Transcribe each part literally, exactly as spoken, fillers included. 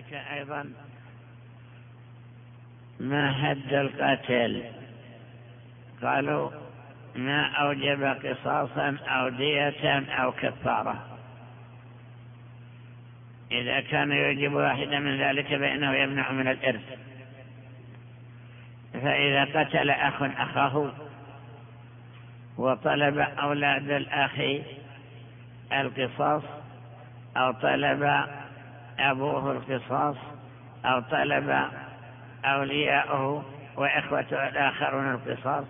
أيضا ما حد القتل؟ قالوا ما أوجب قصاصا أو دية أو كفارة. إذا كان يوجب واحدا من ذلك فإنه يمنع من الإرث. فإذا قتل أخ أخاه وطلب أولاد الأخ القصاص، أو طلب أبوه القصاص، أو طلب أولياؤه وإخوته الآخرون القصاص،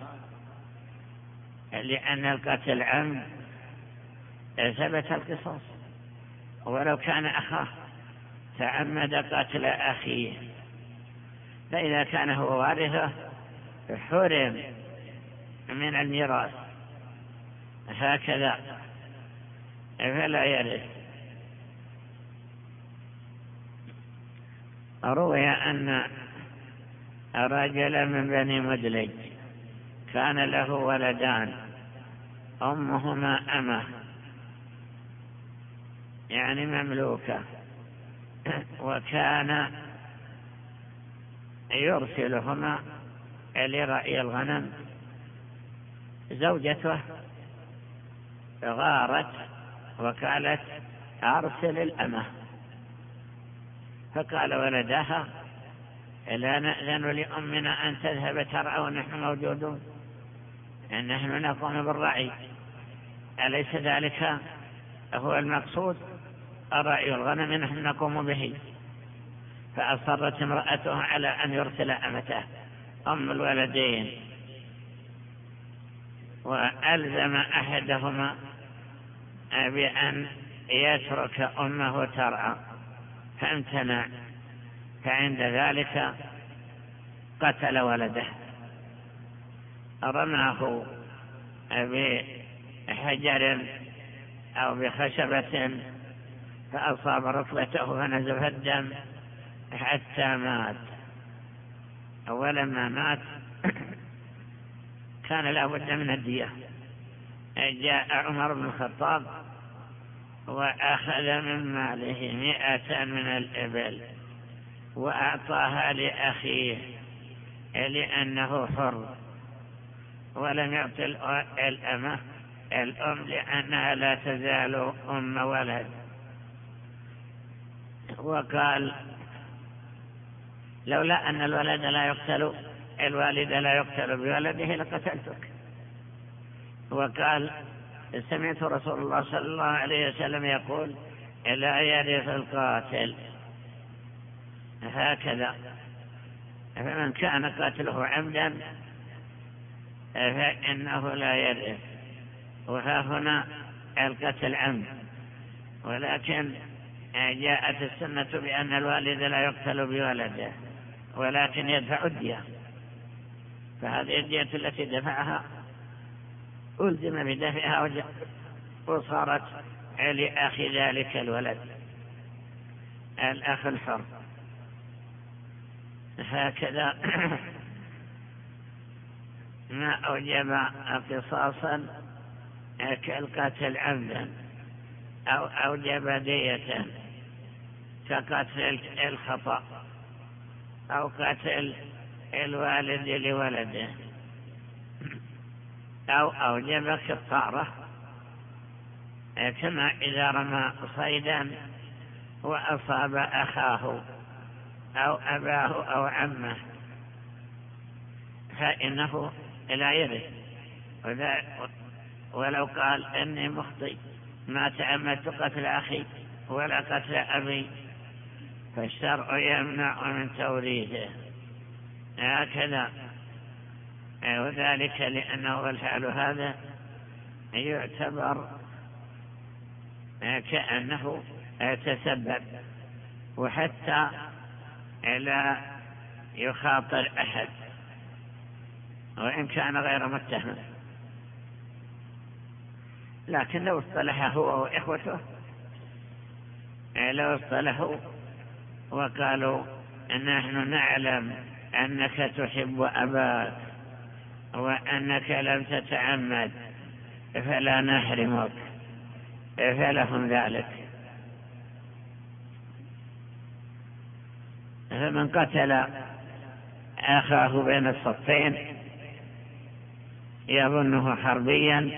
لأن القتل عمد ثبت القصاص، ولو كان أخاه تعمد قتل أخيه. فإذا كان هو وارثه حرم من الميراث، هكذا فلا يرث. روي أن رجلا من بني مدلج كان له ولدان أمهما أمه، يعني مملوكة، وكان يرسلهما لرعي الغنم. زوجته غارت وقالت أرسل الأمة، فقال ولدها لا نأذن لأمنا أن تذهب ترعى ونحن موجودون، نحن نقوم بالرعي، أليس ذلك هو المقصود؟ الرعي الغنم نحن نقوم به. فأصرت امرأته على أن يرسل أمته أم الولدين، وألزم أحدهما بأن يترك أمه ترعى، فامتنع، فعند ذلك قتل ولده، رماه بحجر أو بخشبة فأصاب ركبته فنزف الدم حتى مات. ولما مات كان لا بد من الدية. جاء عمر بن الخطاب وأخذ من ماله مئة من الإبل وأعطاها لأخيه لأنه حر، ولم يعطي الأمة الأم لأنها لا تزال أم ولد. وقال لولا أن الولد لا يقتل الوالد لا يقتل بولده لقتلتك. وقال سمعت رسول الله صلى الله عليه وسلم يقول لا يرث القاتل، هكذا. فمن كان قاتله عمدا فإنه لا يرث. وها هنا القتل عمد، ولكن جاءت السنة بأن الوالد لا يقتل بولده ولكن يدفع الدية، فهذه الدية التي دفعها ألزم بدفعها وصارت لأخي ذلك الولد الأخ الحر. هكذا ما أوجب قصاصا كالقتل عمدا أو أوجب دية كقتل الخطأ أو قتل الوالد لولده، أو أوجب كفارة كما إذا رمى صيدا وأصاب أخاه أو أباه أو عمه فإنه لا يرث. ولو قال إني مخطئ ما تعمدت قتل أخي ولا قتل أبي فالشرع يمنع من توريثه، هكذا. وذلك لأنه الفعل هذا يعتبر كأنه تسبب، وحتى لا يخاطر أحد وإن كان غير متهم. لكن لو اصطلح هو وإخوته، لو اصطلحوا وقالوا نحن نعلم أنك تحب أباك وأنك لم تتعمد فلا نحرمك، فلهم ذلك. فمن قتل أخاه بين الصفين يظنه حربيا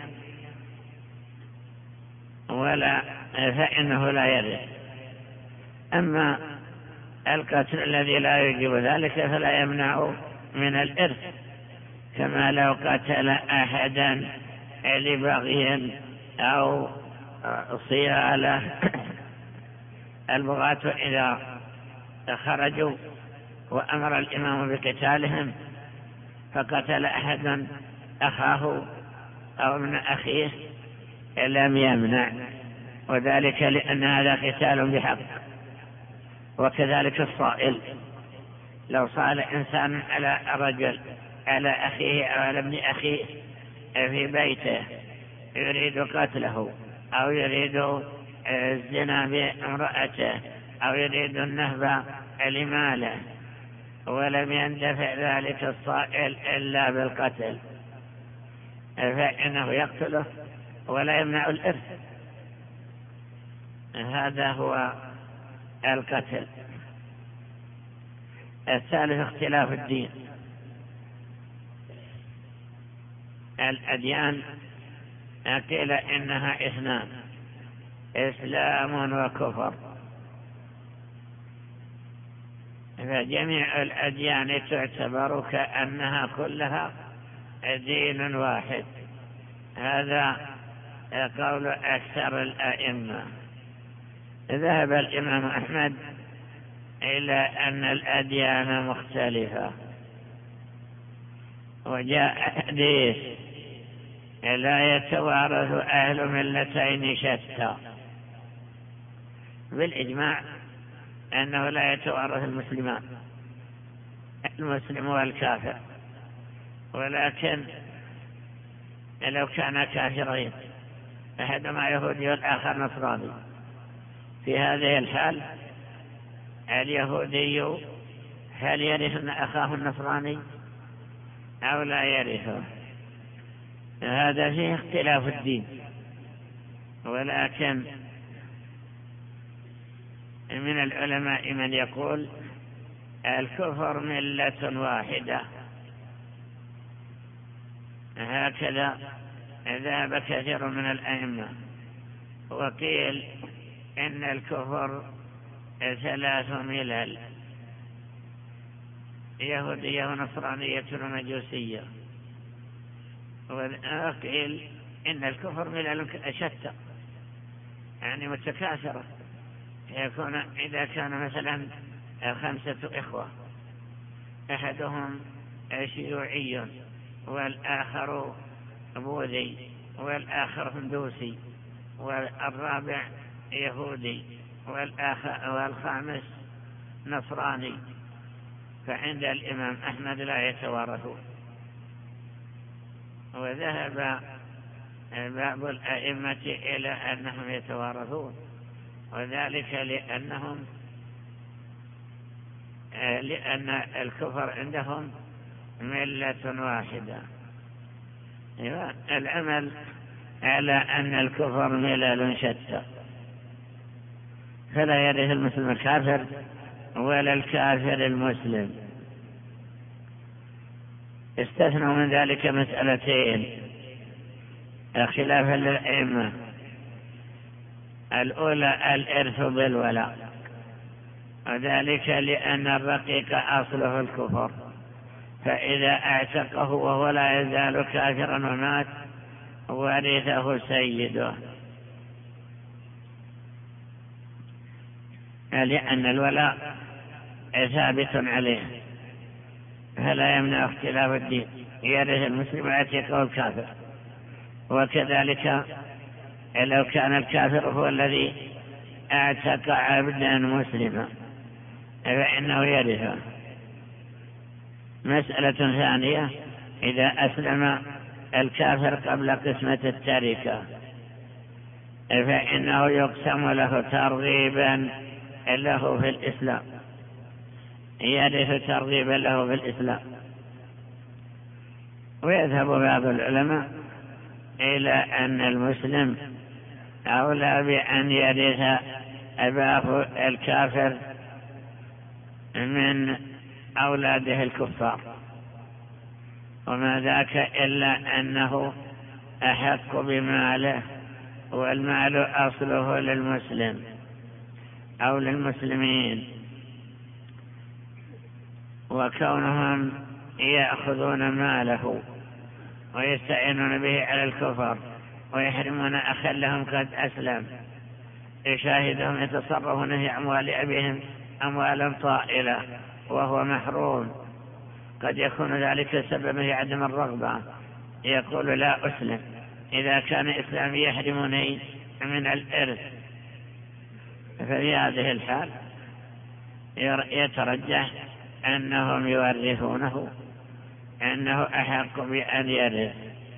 ولا فإنه لا يرث. أما القتل الذي لا يجب ذلك فلا يمنع من الإرث، كما لو قتل أحدا لبغي أو صيالة. البغاة إذا خرجوا وأمر الإمام بقتالهم فقتل أحدا أخاه أو ابن أخيه لم يمنع، وذلك لأن هذا قتال بحق. وكذلك الصائل، لو صال إنسان على رجل على أخيه أو على ابن أخيه في بيته يريد قتله أو يريد الزنا بامرأته أو يريد النهب لماله ولم يندفع ذلك الصائل إلا بالقتل، فإنه يقتله ولا يمنع الإرث. هذا هو القتل. الثالث اختلاف الدين. الأديان قيل إنها اثنان، إسلام وكفر، فجميع الأديان تعتبر كأنها كلها دين واحد. هذا قول أكثر الأئمة. ذهب الإمام أحمد إلى أن الأديان مختلفة، وجاء حديث لا يتوارث أهل ملتين شتى، بالإجماع أنه لا يتوارث المسلمان المسلم والكافر، ولكن لو كان كافرين أحدهما يهودي والآخر نصراني، في هذه الحال اليهودي هل يرث أخاه النصراني أو لا يرثه؟ هذا فيه اختلاف الدين، ولكن من العلماء من يقول الكفر ملة واحدة، هكذا ذهب كثير من الأئمة. وقيل إن الكفر ثلاث ملل، يهودية ونصرانية ومجوسية. وقيل إن الكفر ملل شتى، يعني متكاثرة، يكون إذا كان مثلا خمسة إخوة، أحدهم شيوعي والآخر بوذي والآخر هندوسي والرابع يهودي والخامس نصراني، فعند الإمام أحمد لا يتوارثون. وذهب بعض الأئمة إلى أنهم يتوارثون، وذلك لأنهم لأن الكفر عندهم ملة واحدة. العمل على أن الكفر ملل شتى، فلا يرث المسلم الكافر ولا الكافر المسلم. استثنوا من ذلك مسألتين خلافا للأئمة. الأولى الإرث بالولاء، وذلك لأن الرقيق أصله الكفر، فإذا اعتقه وهو لا يزال كافرا ومات ورثه سيده، لأن الولاء ثابت عليه فلا يمنع اختلاف الدين، يرث المسلم العتيق والكافر. وكذلك لو كان الكافر هو الذي اعتق عبدا مسلما فإنه يرثه. مسألة ثانية، إذا أسلم الكافر قبل قسمة التركة فإنه يقسم له ترغيبا له في الإسلام، يرث ترغيبا له في الإسلام. ويذهب بعض العلماء إلى أن المسلم أولى بأن يرث أباه الكافر من أولاده الكفار، وما ذاك إلا أنه أحق بماله، والمال أصله للمسلم أو للمسلمين، وكونهم يأخذون ماله ويستعينون به على الكفر ويحرمون أخا لهم قد أسلم، يشاهدهم يتصرفون في أموال أبيهم أموالا طائلة وهو محروم، قد يكون ذلك سببا في عدم الرغبة، يقول لا أسلم إذا كان إسلامي يحرمني من الإرث، ففي هذه الحال يترجح أنهم يورثونه، أنه أحق بأن يرث.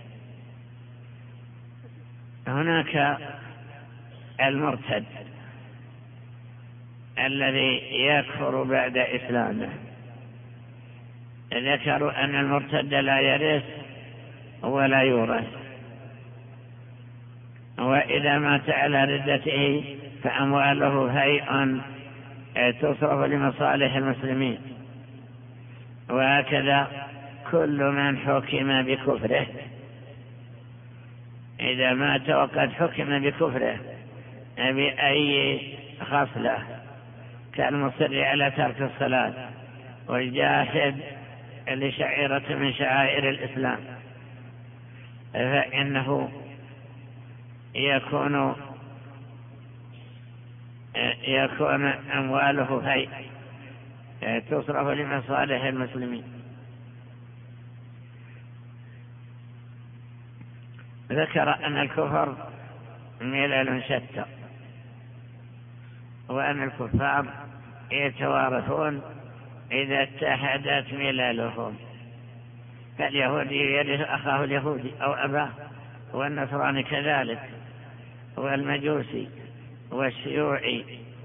هناك المرتد الذي يكفر بعد إسلامه، ذكروا أن المرتد لا يرث ولا يورث، وإذا مات على ردته فأمواله هيئ تصرف لمصالح المسلمين، وهكذا كل من حكم بكفره إذا مات وقد حكم بكفره بأي خصلة كالمصر على ترك الصلاة والجاحد لشعيرة من شعائر الإسلام، فإنه يكون يكون أمواله هي تصرف لمصالح المسلمين. ذكر أن الكفر ملل شتى، وأن الكفار يتوارثون إذا اتحدت مللهم، فاليهودي يرث أخاه اليهودي أو أباه، والنصراني كذلك، والمجوسي والشيوعي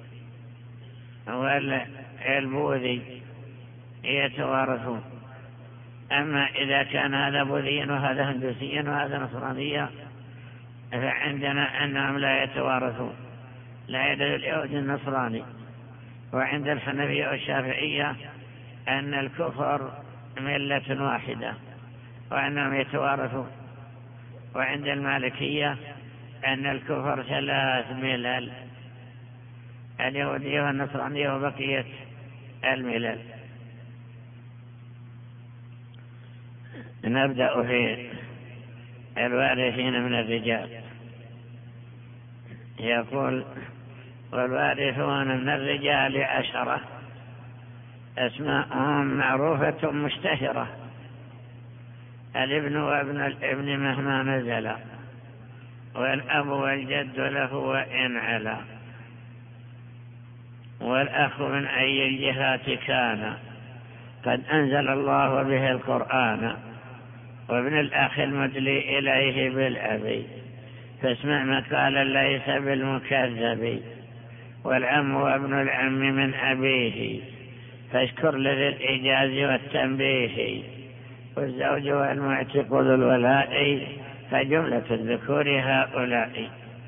والبوذي يتوارثون. أما إذا كان هذا بوذيا وهذا هندوسيا وهذا نصرانيا فعندنا أنهم لا يتوارثون، لا يدل اليهود النصراني. وعند الحنفية والشافعية أن الكفر ملة واحدة وأنهم يتوارثون. وعند المالكية أن الكفر ثلاث ملل، اليهودية والنصرانية وبقية الملل. نبدأ في الوارثين من الرجال. يقول والوارثون من الرجال عشرة أسماءهم معروفة مشتهرة: الابن وابن الابن مهما نزل، والأب والجد له وإن علا، والأخ من أي الجهات كان قد أنزل الله به القرآن، وابن الأخ المدلي إليه بالأبي، فاسمع مقالا ليس بالمكذب، والعم وابن العم من أبيه، فاشكر لذي الإيجاز والتنبيه، والزوج والمعتق ذو الولاء، فجملة الذكور هؤلاء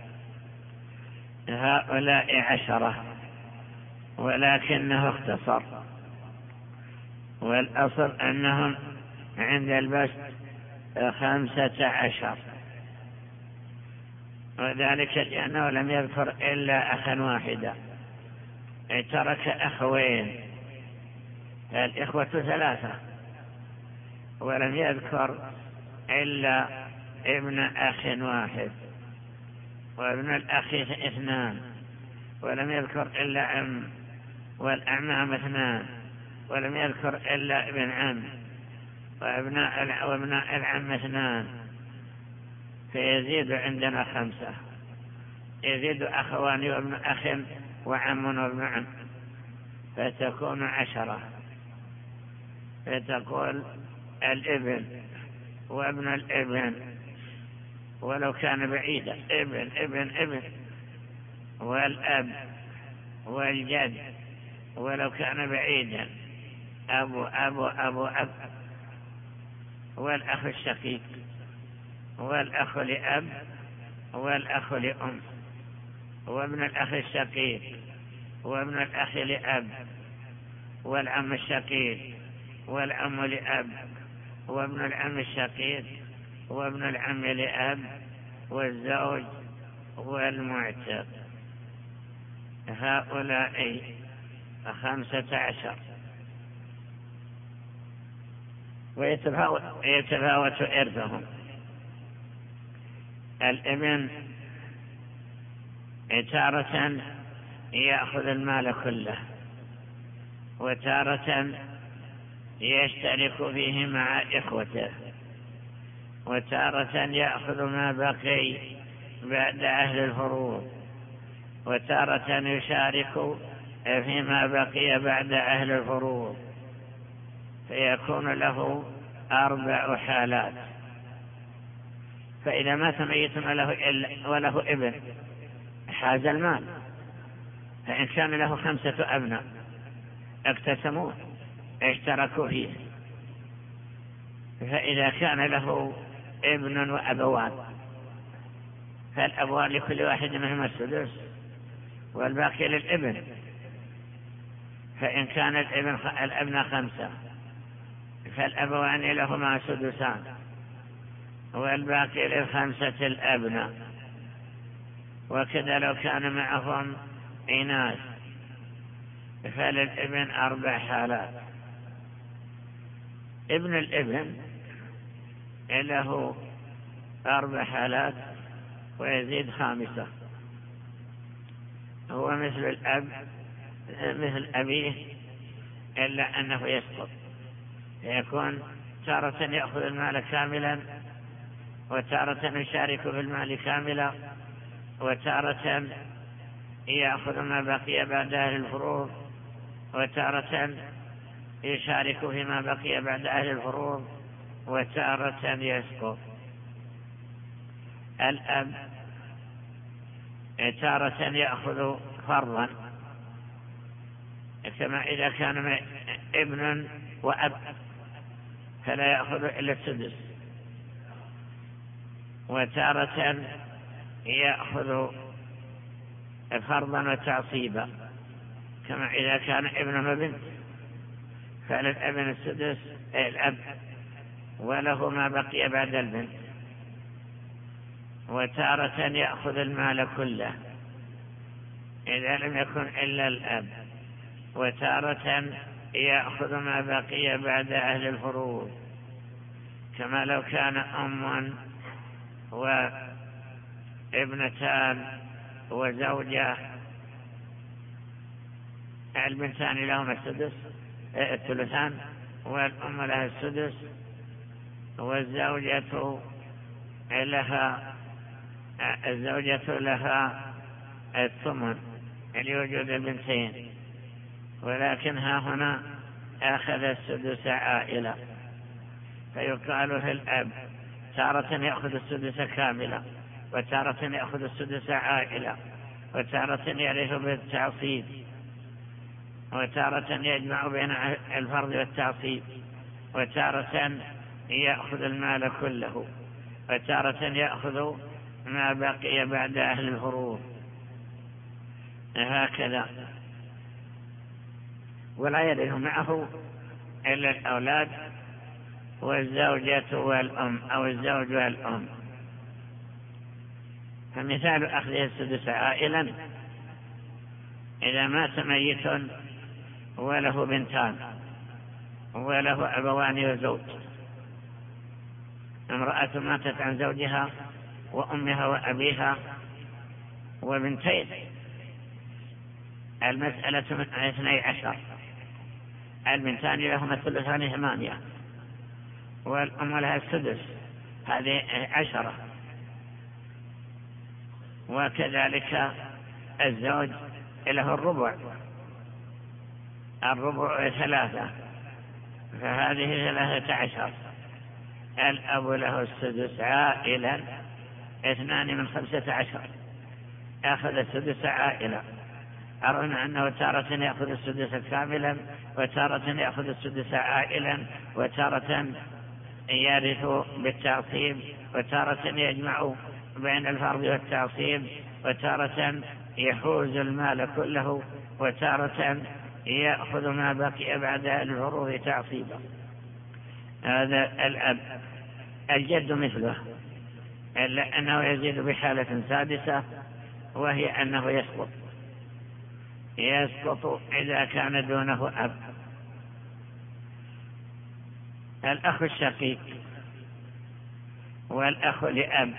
هؤلاء عشرة، ولكنه اختصر، والأصل أنهم عند البسط خمسة عشر، وذلك لأنه لم يذكر إلا أخا واحدا، ترك أخوين، الإخوة ثلاثة، ولم يذكر إلا ابن أخ واحد، وابن الأخ اثنان، ولم يذكر إلا عم، والأعمام اثنان، ولم يذكر إلا ابن عم، وابناء وابناء العم اثنان، فيزيد عندنا خمسة، يزيد أخوان وابن أخ وعم وابن عم، فتكون عشرة. فتقول الابن وابن الابن ولو كان بعيدا، ابن ابن ابن، والأب والجد ولو كان بعيدا، أبو أبو أبو أب، والأخ الشقيق، والأخ لأب، والأخ لأم، وابن الأخ الشقيق، وابن الأخ لأب، والعم الشقيق والعم لأب وابن العم الشقيق وابن العم لأب والزوج والمعتق. هؤلاء خمسة عشر. ويتفاوت إرثهم. الابن تارة يأخذ المال كله، وتارة يشترك فيه مع إخوته، وتارة يأخذ ما بقي بعد أهل الفروض، وتارة يشارك فيما بقي بعد أهل الفروض، فيكون له أربع حالات. فإذا مات ميت وله, وله ابن حاز المال، فإن كان له خمسة أبناء اقتسموه اشتركوا فيه، فإذا كان له ابن وأبوان فالأبوان لكل واحد منهما السدس والباقي للابن. فإن كان الابن الابن خمسة فالأبوان لهما سدسان والباقي للخمسة الأبناء. وكذا لو كان معهم إناث فللابن أربع حالات. ابن الابن له أربع حالات ويزيد خامسة، هو مثل الأب مثل أبيه إلا أنه يسقط، يكون تارة يأخذ المال كاملا، وتارة يشارك في المال كاملا، وتارة يأخذ ما بقي بعد أهل الفروض، وتارة يشارك فيما بقي بعد أهل الفروض، وتارة يسقط. الأب تارة يأخذ فرضا، كما إذا كان ابن وأب فلا يأخذ إلا السدس، وتارة يأخذ فرضا وتعصيبا، كما إذا كان ابن وبنت فللابن السدس الأب وله ما بقي بعد البنت. وتارة يأخذ المال كله إذا لم يكن إلا الأب، وتارة يأخذ ما بقي بعد أهل الفروض، كما لو كان أم وابنتان وزوجة، البنتان لهما السدس الثلثان والأم لها السدس، والزوجة لها الزوجة لها الثمن لوجود البنتين، ولكنها هنا أخذ السدس عائلة، فيقال للأب تارة يأخذ السدس كاملة، وتارة يأخذ السدس عائلة، وتارة يرث بالتعصيب، وتارة يجمع بين الفرض والتعصيب، وتارة يأخذ المال كله، وتارة يأخذ ما بقي بعد أهل الفروض، هكذا. ولا يرث معه إلا الأولاد والزوجة والأم أو الزوج والأم. فمثال أخذه السدس عائلا إذا مات ميت وله بنتان وله أبوان وزوج، امرأة ماتت عن زوجها وأمها وأبيها وبنتين، المسألة من اثني عشر، البنتان لهما الثلثان ثمانية، والأم لها السدس، هذه عشرة. وكذلك الزوج له الربع، الربع ثلاثة، فهذه ثلاثة عشر. الأب له السدس عائلا، اثنان من خمسة عشر، أخذ السدس عائلا. أرون أنه تارة يأخذ السدس كاملا، وتارة يأخذ السدس عائلا، وتارة يرث بالتعصيب، وتارة يجمع بين الفرض والتعصيب، وتارة يحوز المال كله، وتارة يأخذ ما بقي بعد الفروض تعصيبا. هذا الأب. الجد مثله، إلا أنه يزيد بحالة سادسة، وهي أنه يسقط يسقط إذا كان دونه أب. الأخ الشقيق والأخ لأب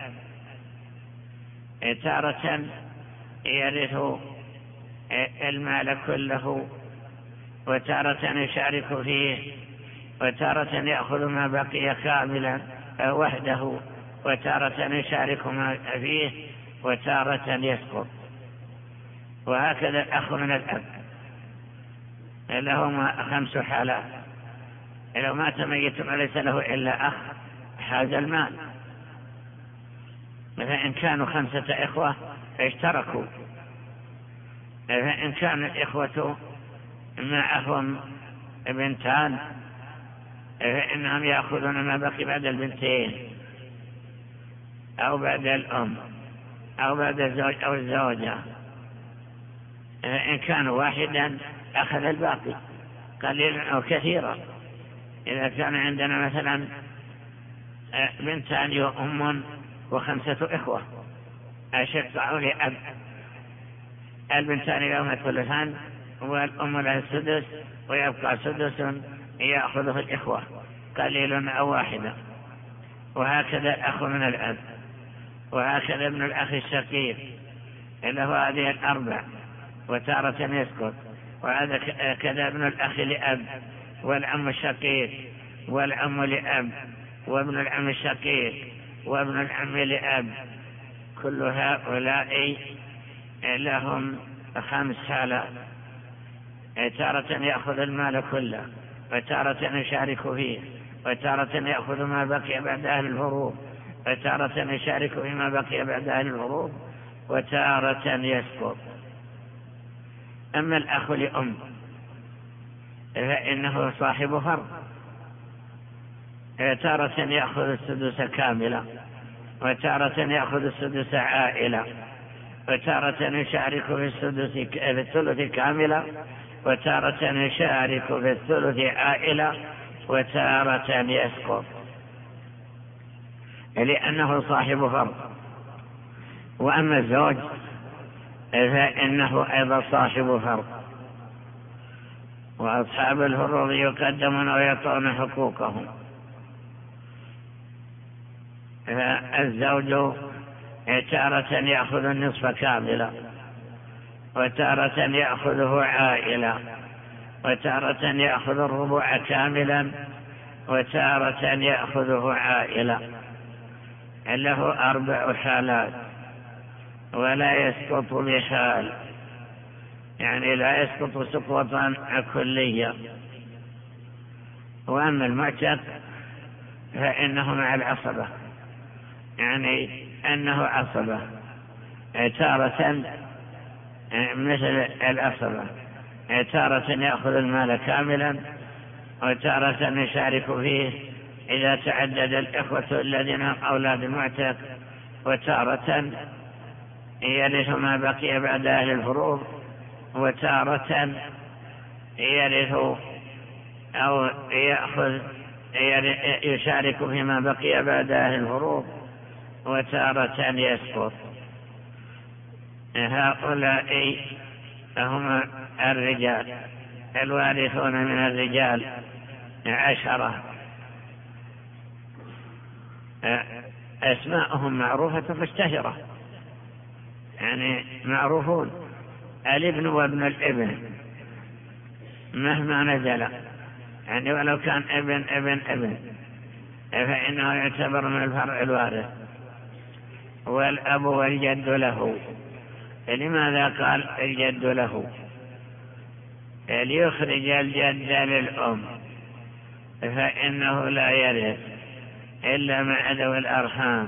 تارة يرث المال كله، وتارة يشارك فيه، وتارة يأخذ ما بقي كاملا وحده، وتارة يشارك ما فيه، وتارة يسقط. وهكذا الأخ من الأب لهما خمس حالات. لو مات ميت وليس له إلا أخ حاز المال، فإن كانوا خمسة إخوة اشتركوا، فإن كان الإخوة معهم بنتان فإنهم يأخذون ما بقي بعد البنتين أو بعد الأم أو بعد الزوج أو الزوجة. فإن كانوا واحدا أخذ الباقي قليلا أو كثيرا. إذا كان عندنا مثلا بنتان وأم وخمسة إخوة أشقوا لأب، البنتان لهما الثلثان والأم لها السدس، ويبقى سدس يأخذه الإخوة قليل أو واحدا. وهكذا الأخ من الأب، وهكذا ابن الأخ الشقيق له هذه الأربع، وتارة يسقط. وهكذا ابن الأخ لأب والعم الشقيق والعم لأب وابن العم الشقيق وابن العم لأب، كل هؤلاء لهم خمس حالات. تارة يأخذ المال كله، وتارة يشارك فيه، وتارة يأخذ ما بقي بعد أهل الفروض، وتارة يشارك فيما بقي بعد أهل الفروض، وتارة يسقط. أما الأخ لأم فإنه صاحب فرض، تارة يأخذ السدس كاملا، وتارة يأخذ السدس عائلة، وتارة يشارك في السدس في الثلث كاملا، وتارة يشارك في الثلث عائلة، وتارة يسقط لأنه صاحب فرض. وأما الزوج فإنه أيضا صاحب فرض، وأصحاب الفروض يقدمون ويعطون حقوقهم. فالزوج تارة يأخذ النصف كاملا، وتارة يأخذه عائلة، وتارة يأخذ الربع كاملا، وتارة يأخذه عائلة. له أربع حالات، ولا يسقط بحال، يعني لا يسقط سقوطا كليا. وأما المعتق فإنه مع العصبة، يعني أنه عصبة، تارة مثل العصبة، تارة يأخذ المال كاملا، وتارة يشارك فيه إذا تعدد الإخوة الذين هم أولاد المعتق، وتارة يرث ما بقي بعد أهل الفروض، وتارة يرث أو يأخذ يشارك فيما بقي بعد أهل الفروض، وتارة يسقط. هؤلاء هم الرجال الوارثون من الرجال عشرة، أسماءهم معروفة مشتهرة، يعني معروفون: الابن وابن الابن مهما نزل، يعني ولو كان ابن ابن ابن فإنه يعتبر من الفرع الوارث. والأب والجد له. لماذا قال الجد له؟ ليخرج الجد للأم، فإنه لا يرث إلا مع ذوي الأرحام.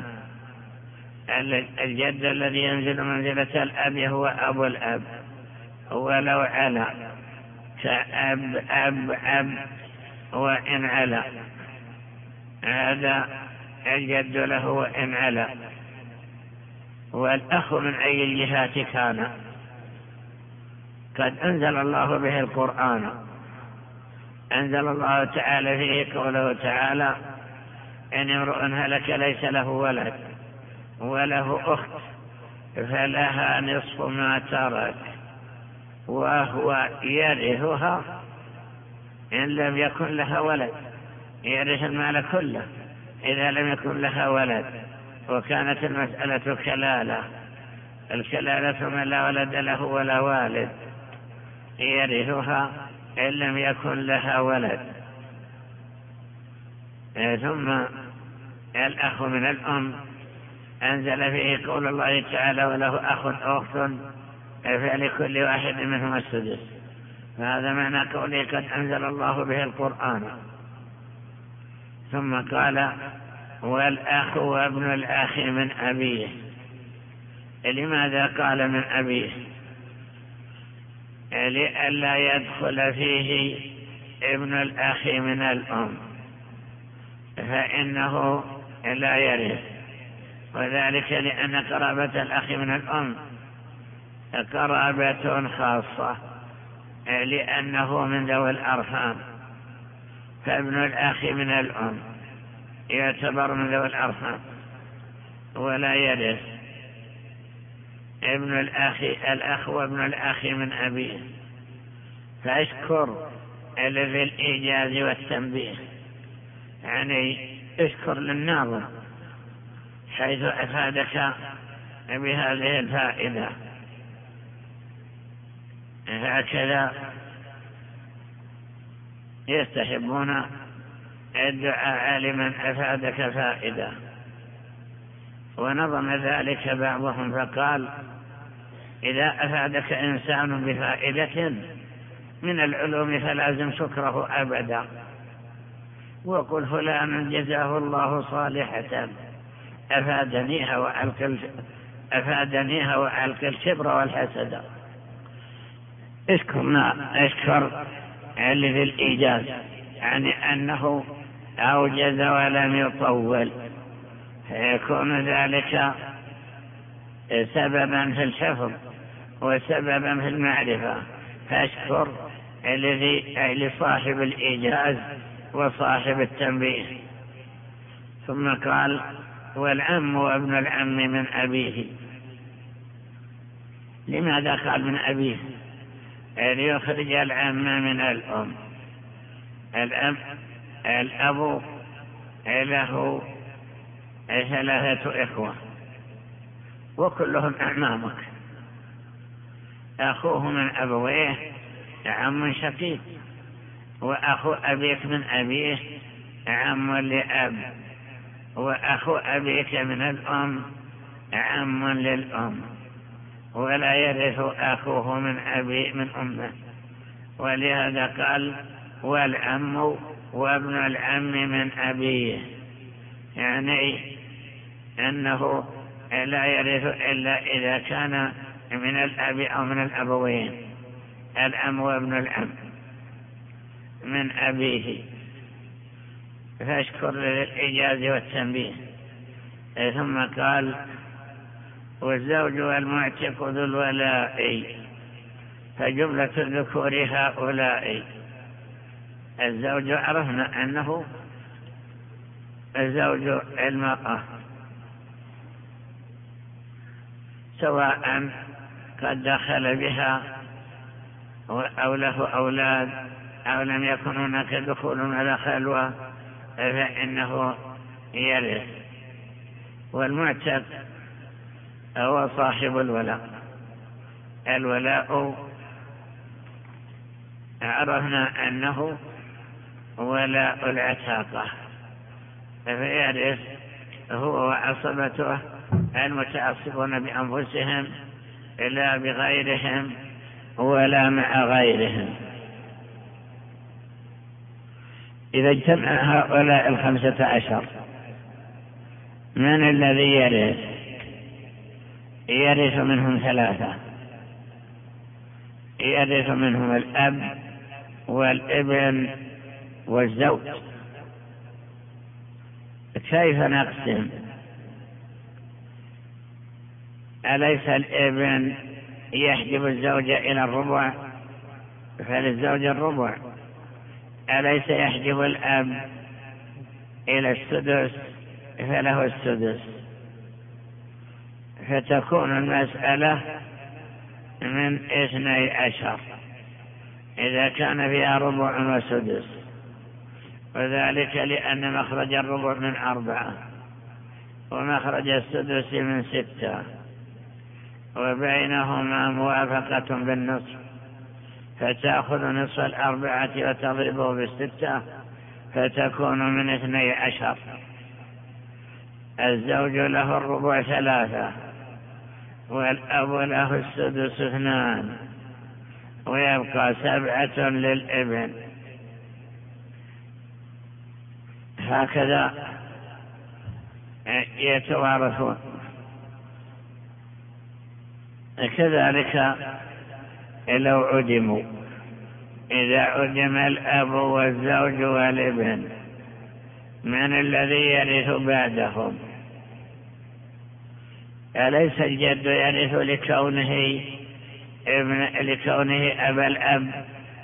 الجد الذي ينزل منزلة الأب هو أبو الأب، ولو علا كأب أب أب وإن علا، هذا الجد له وإن علا. والأخ من أي الجهات كان، قد أنزل الله به القرآن. أنزل الله تعالى فيه قوله تعالى: إن امرؤ هلك ليس له ولد وله أخت فلها نصف ما ترك وهو يرثها إن لم يكن لها ولد. يرث المال كله إذا لم يكن لها ولد. وكانت المسألة كلالة، الكلالة من لا ولد له ولا والد يرثها إن لم يكن لها ولد. ثم الأخ من الأم أنزل فيه قول الله تعالى: وله أخ أخت فلكل واحد منهما السدس. فهذا معنى قوله قد أنزل الله به القرآن. ثم قال: والأخ وابن الأخ من أبيه. لماذا قال من أبيه؟ لئلا يدخل فيه ابن الأخ من الأم، فإنه لا يرث، وذلك لأن قرابة الأخ من الأم قرابة خاصة لأنه من ذوي الأرحام، فابن الأخ من الأم يعتبر من ذوي الأرحام ولا يرث. ابن الأخ الأخ وابن الأخ من أبيه. فاشكر الذي الإيجاز والتنبيه، يعني اشكر للناظر حيث أفادك بهذه الفائدة. هكذا يستحبون الدعاء لمن أفادك فائدة. ونظم ذلك بعضهم فقال: إذا أفادك إنسان بفائدة من العلوم فلازم شكره أبدا، وقل فلان جزاه الله صالحة أفادنيها وألقى أفادنيها وألقى الكبر والحسد. اشكرنا اشكر لذي الإيجاز، يعني أنه أوجز ولم يطول، فيكون ذلك سببا في الحفظ وسببا في المعرفة. فاشكر الذي لصاحب الإيجاز وصاحب التنبيه. ثم قال: والعم وابن العم من أبيه. لماذا قال من أبيه؟ ليخرج العم من الأم. الأب الأب له ثلاثة إخوة وكلهم أعمامك. أخوه من أبويه عم شقيق، وأخو أبيك من أبيه عم لأب، وأخو أبيك من الأم عم للأم، ولا يرث أخوه من أبي من أمه. ولهذا قال: والعم وابن العم من أبيه، يعني أنه لا يرث إلا إذا كان من الأب أو من الأبوين، العم وابن العم من أبيه. فاشكر للإيجاز والتنبيه. ثم قال: والزوج والمعتق ذو الولاء، فجملة الذكور هؤلاء. الزوج عرفنا أنه الزوج المرأة، سواء قد دخل بها أو له أولاد أو لم يكن هناك دخول ولا خلوة، فإنه يرث. والمعتق هو صاحب الولاء. الولاء عرفنا أنه ولاء العتاقة، فيرث هو وعصبته المتعصبون بأنفسهم لا بغيرهم ولا مع غيرهم. إذا اجتمع هؤلاء الخمسة عشر، من الذي يرث؟ يرث منهم ثلاثة. يرث منهم الأب والابن والزوج. كيف نقسم؟ أليس الابن يحجب الزوجة إلى الربع فللزوج الربع. أليس يحجب الأب إلى السدس فله السدس، فتكون المسألة من اثني عشر إذا كان فيها ربع وسدس، وذلك لأن مخرج الربع من أربعة ومخرج السدس من ستة، وبينهما موافقة بالنصف، فتأخذ نصف الأربعة وتضربه بالستة فتكون من اثني عشر. الزوج له الربع ثلاثة، والأب له السدس اثنان، ويبقى سبعة للابن. هكذا يتوارثون. كذلك لو عدموا، إذا عدم الأب والزوج والابن، من الذي يرث بعدهم؟ أليس الجد يرث لكونه ابن لكونه أبا الأب؟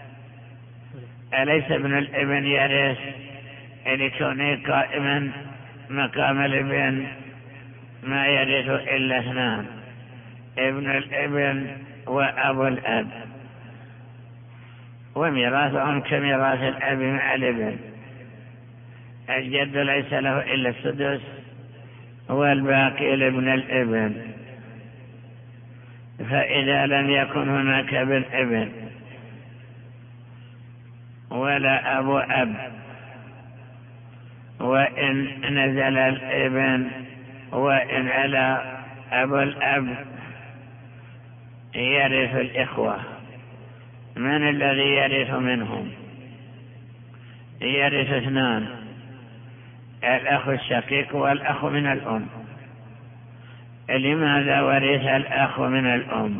أليس ابن الابن يرث لكونه قائما مقام الابن؟ ما يرث إلا اثنان، ابن الابن وأبو الأب، وميراثهم كميراث الأب مع الابن. الجد ليس له إلا السدس، والباقي لابن الابن. فإذا لم يكن هناك ابن ابن ولا أبو أب، وإن نزل الابن وإن على أبو الأب، يرث الإخوة. من الذي يرث منهم؟ يرث اثنان، الأخ الشقيق والأخ من الأم. لماذا ورث الأخ من الأم؟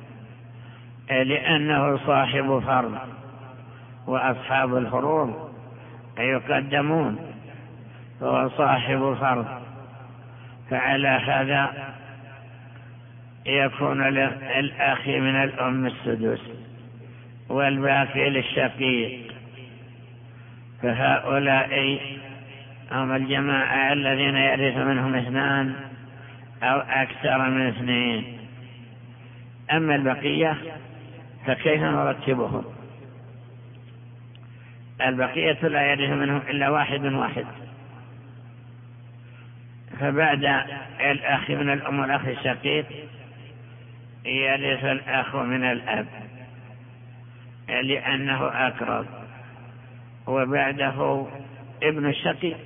لأنه صاحب فرض، وأصحاب الفروض يقدمون، هو صاحب فرض، فعلى هذا يكون للأخ من الأم السدس، والباقي للشقيق. فهؤلاء هم الجماعة الذين يرث منهم اثنان أو أكثر من اثنين. أما البقية فكيف نرتبهم؟ البقية لا يرث منهم إلا واحد واحد. فبعد الأخ من الأم والأخ الشقيق يرث الأخ من الأب لأنه أقرب، وبعده ابن الشقيق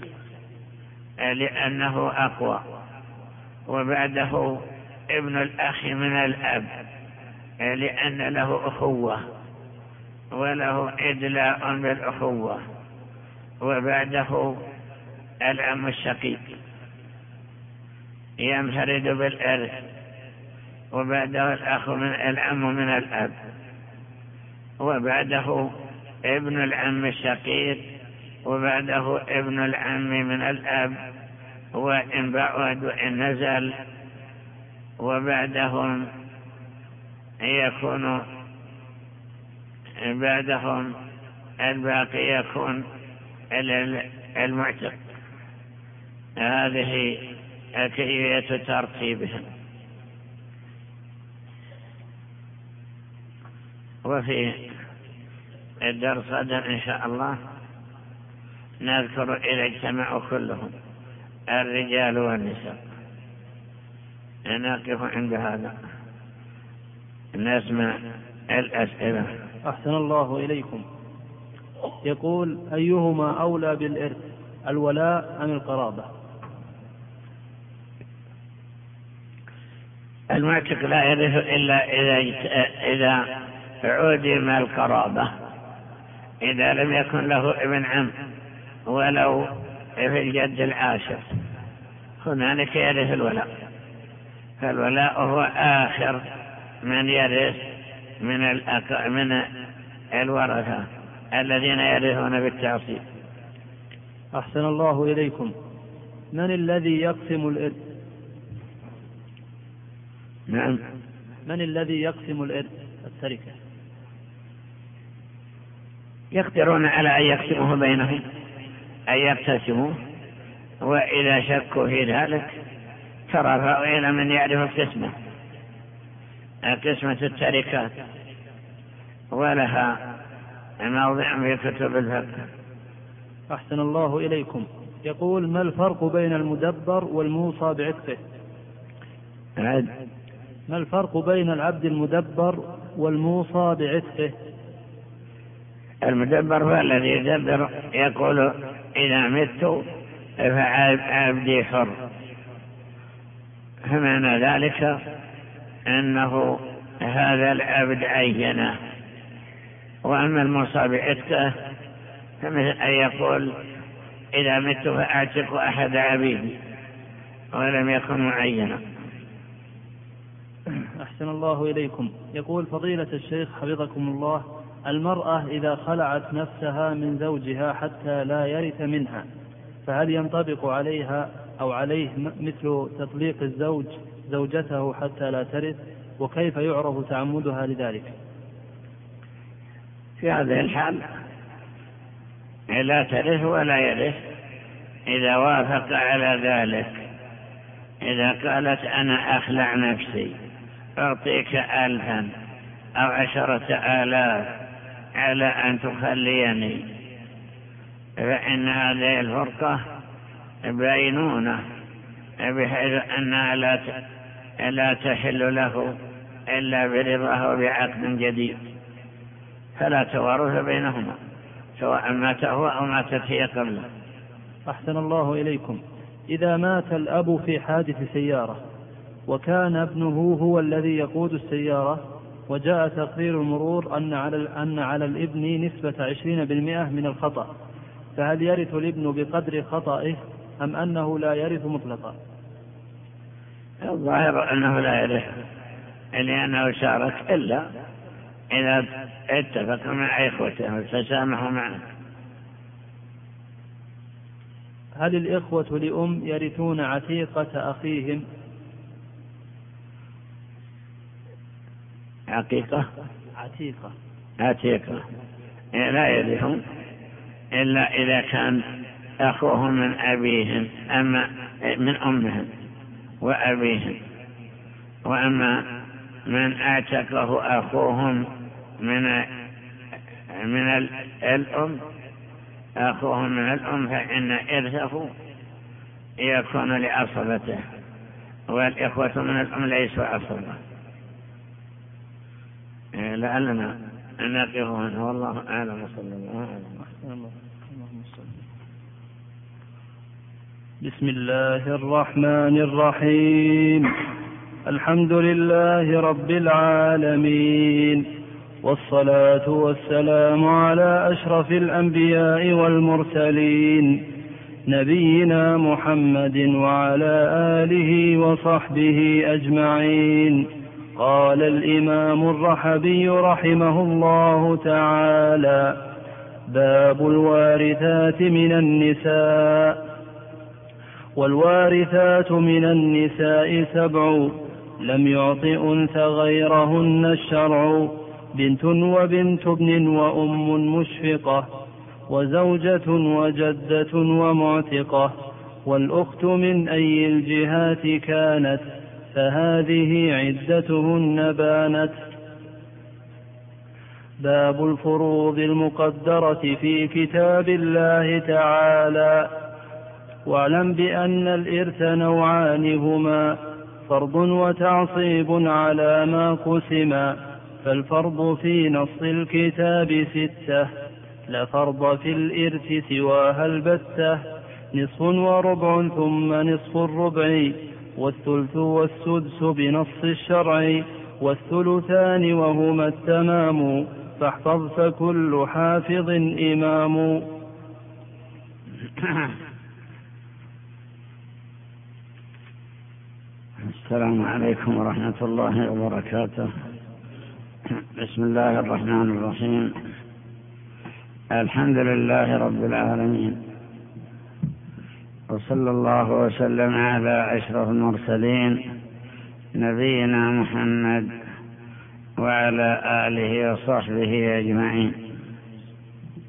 لأنه أقوى، وبعده ابن الأخ من الأب لأن له أخوة وله إدلاء بالأخوة، وبعده العم الشقيق ينفرد بالإرث، وبعده الأخ من العم من الأب، وبعده ابن العم الشقيق، وبعده ابن العم من الأب وإن بعد وإن نزل، وبعدهم يكون بعدهم الباقي يكون المعتق. هذه كيفية ترتيبهم. وفي الدرس غدا إن شاء الله نذكر إذا اجتمعوا كلهم الرجال والنساء. نقف عند هذا، نسمع الأسئلة. أحسن الله إليكم. يقول: أيهما أولى بالإرث، الولاء أم القرابة؟ المعتق لا يرث إلا إذا إذا عدم القرابة، إذا لم يكن له ابن عم ولو في الجد العاشر، هنالك يرث الولاء. فالولاء هو آخر من يرث من من الورثة الذين يرثون بالتعصيب. أحسن الله إليكم. من الذي يقسم الإرث؟ نعم. من الذي يقسم الإرث التركة؟ يقدرون على أن يقسموه بينهم، أن يقتسموه، وإذا شكوا في ذلك ترفعوا إلى من يعرف القسمة قسمة التركات، ولها موضع في كتب الفقه. أحسن الله إليكم. يقول: ما الفرق بين المدبر والموصى بعتقه؟ عد. ما الفرق بين العبد المدبر والموصى بعتقه؟ المدبر هو الذي يدبر، يقول إذا مت فعبدي حر، فمعنى ذلك أنه هذا العبد عينه. وأما الموصى بعتقه فمثل أن يقول إذا مت فأعتق أحد عبيدي، ولم يكن معينا. أحسن الله إليكم. يقول فضيلة الشيخ حفظكم الله: المرأة إذا خلعت نفسها من زوجها حتى لا يرث منها، فهل ينطبق عليها أو عليه مثل تطليق الزوج زوجته حتى لا ترث؟ وكيف يعرف تعمدها لذلك؟ في هذه الحال لا ترث ولا يرث إذا وافق على ذلك. إذا قالت أنا أخلع نفسي أعطيك ألفا أو عشرة آلاف على أن تخليني، فإن هذه الفرقة بينونة، بحيث أنها لا تحل له إلا برضاه بعقد جديد، فلا توارث بينهما سواء مات هو أو ماتت هي قبله. أحسن الله إليكم. إذا مات الأب في حادث سيارة وكان ابنه هو الذي يقود السيارة، وجاء تقرير المرور أن على, أن على الابن نسبة عشرين بالمئة من الخطأ، فهل يرث الابن بقدر خطئه أم أنه لا يرث مطلقا؟ الظاهر أنه لا يرث، لأنه شارك إلا إذا اتفق مع إخوته وتسامحوا معه. هل الإخوة لأم يرثون عتيقة أخيهم؟ عقيقة عتيقة عتيقة لا يرثون إلا إذا كان أخوهم من أبيهم، أما من أمهم وأبيهم. وأما من اعتقه أخوهم من من الأم أخوهم من الأم فإن إرثه يكون لعصبته، والإخوة من الأم ليسوا عصبة. لعلنا أن نقف هنا، والله أعلم. صلى الله عليه وسلم. بسم الله الرحمن الرحيم. الحمد لله رب العالمين، والصلاة والسلام على أشرف الأنبياء والمرسلين، نبينا محمد وعلى آله وصحبه أجمعين. قال الإمام الرحبي رحمه الله تعالى: باب الوارثات من النساء. والوارثات من النساء سبع لم يعط أنثى غيرهن الشرع: بنت وبنت ابن وأم مشفقة، وزوجة وجدة ومعتقة، والأخت من أي الجهات كانت، فهذه عدتهن بانت. باب الفروض المقدرة في كتاب الله تعالى. واعلم بأن الإرث نوعان هما: فرض وتعصيب على ما قسما. فالفرض في نص الكتاب ستة، لا فرض في الإرث سواها البتة: نصف وربع ثم نصف الربع، والثلث والسدس بنص الشرع، والثلثان وهما التمام، فاحفظ فكل حافظ إمام. السلام عليكم ورحمة الله وبركاته. بسم الله الرحمن الرحيم. الحمد لله رب العالمين، وصلى الله وسلم على أشرف المرسلين نبينا محمد وعلى آله وصحبه أجمعين.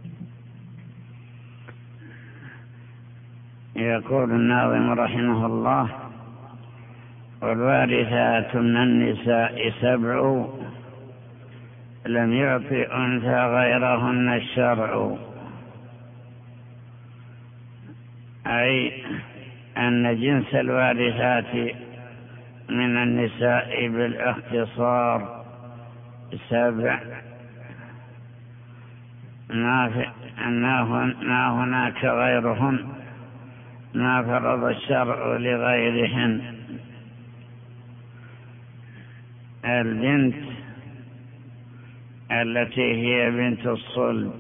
يقول الناظم رحمه الله: والوارثات من النساء سبع لم يعطي أنثى غيرهن الشرع، أي أن جنس الوارثات من النساء بالاختصار سبع، ما هناك غيرهن، ما فرض الشرع لغيرهن. البنت التي هي بنت الصلب،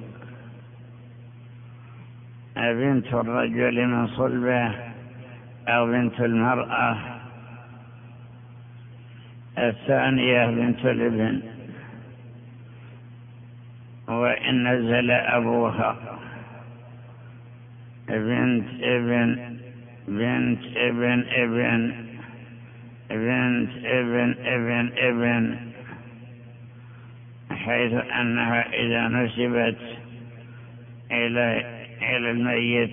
بنت الرجل من صلبه أو بنت المرأة. الثانية بنت الابن، وإن نزل أبوها. بنت ابن، بنت ابن ابن، بنت ابن ابن ابن، حيث أنها إذا نسبت إلى إلى الميت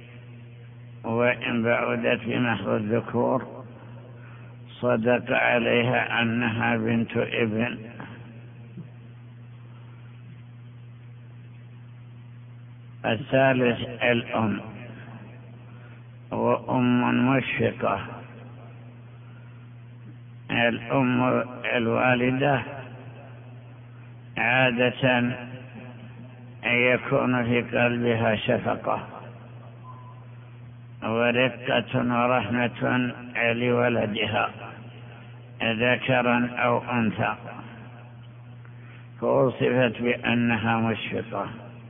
وإن بعدت في محض الذكور صدق عليها أنها بنت ابن. الثالث الأم، وأم مشفقة. الأم الوالدة عادة أن يكون في قلبها شفقة ورقة ورحمة لولدها ذكرا أو أنثى، فوصفت بأنها مشفقة،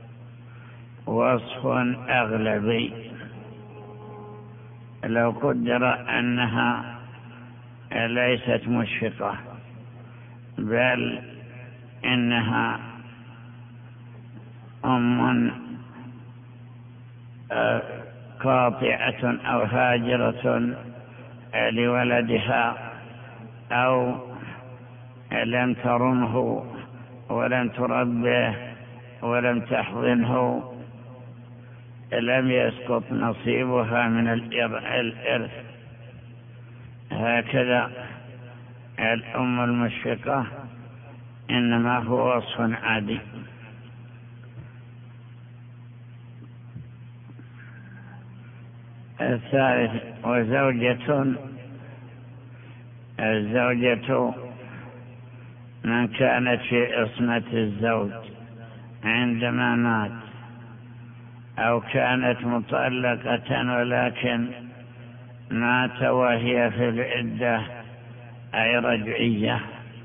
وصف أغلبي. لو قدر أنها ليست مشفقة بل إنها أم قاطعة أو هاجرة لولدها، أو لم ترمه ولم تربه ولم تحضنه، لم يسقط نصيبها من الإرث. هكذا الأم المشفقة إنما هو وصف عادي. الثالث وزوجة. الزوجة من كانت في عصمة الزوج عندما مات، أو كانت مطلقة ولكن مات وهي في العدة أي رجعية،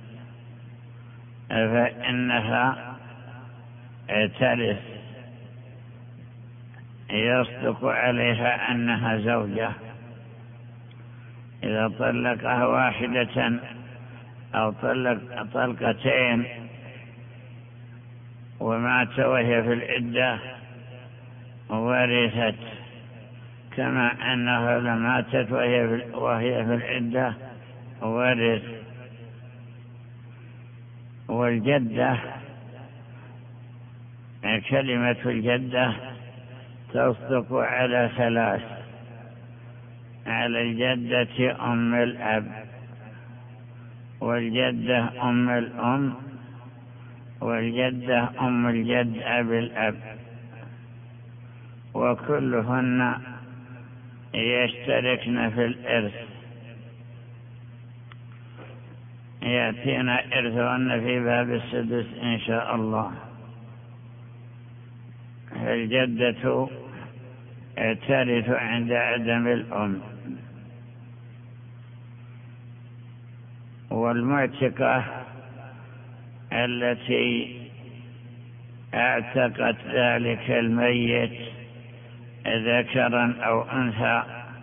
فإنها ترث، يصدق عليها أنها زوجة. إذا طلقها واحدة أو طلق طلقتين ومات وهي في العدة ورثت، كما أنها لماتت وهي في العدة ورث. والجدة، كلمة الجدة تصدق على ثلاث: على الجدة أم الأب، والجدة أم الأم، والجدة أم الجد أب الأب، وكلهن يشتركن في الإرث. يأتينا إرثهن في باب السدس إن شاء الله. الجدة ترث عند عدم الأم. والمعتقة التي اعتقت ذلك الميت ذكرا أو أنثى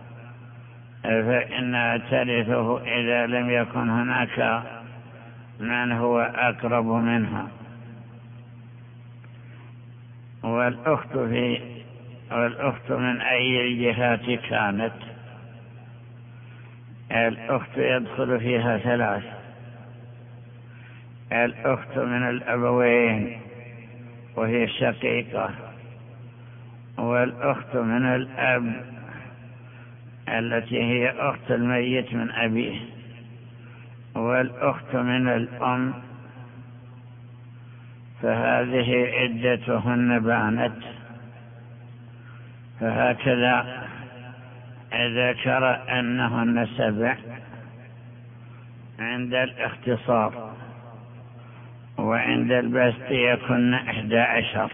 فإنها ترثه إذا لم يكن هناك من هو أقرب منها. والأخت في والأخت من أي الجهات كانت، الأخت يدخل فيها ثلاث: الأخت من الأبوين وهي الشقيقة، والأخت من الأب التي هي أخت الميت من أبيه، والأخت من الأم فهذه عدتهن بانت. فهكذا ذكر أنهن سبع عند الاختصار، وعند البسط يكن إحدى عشر،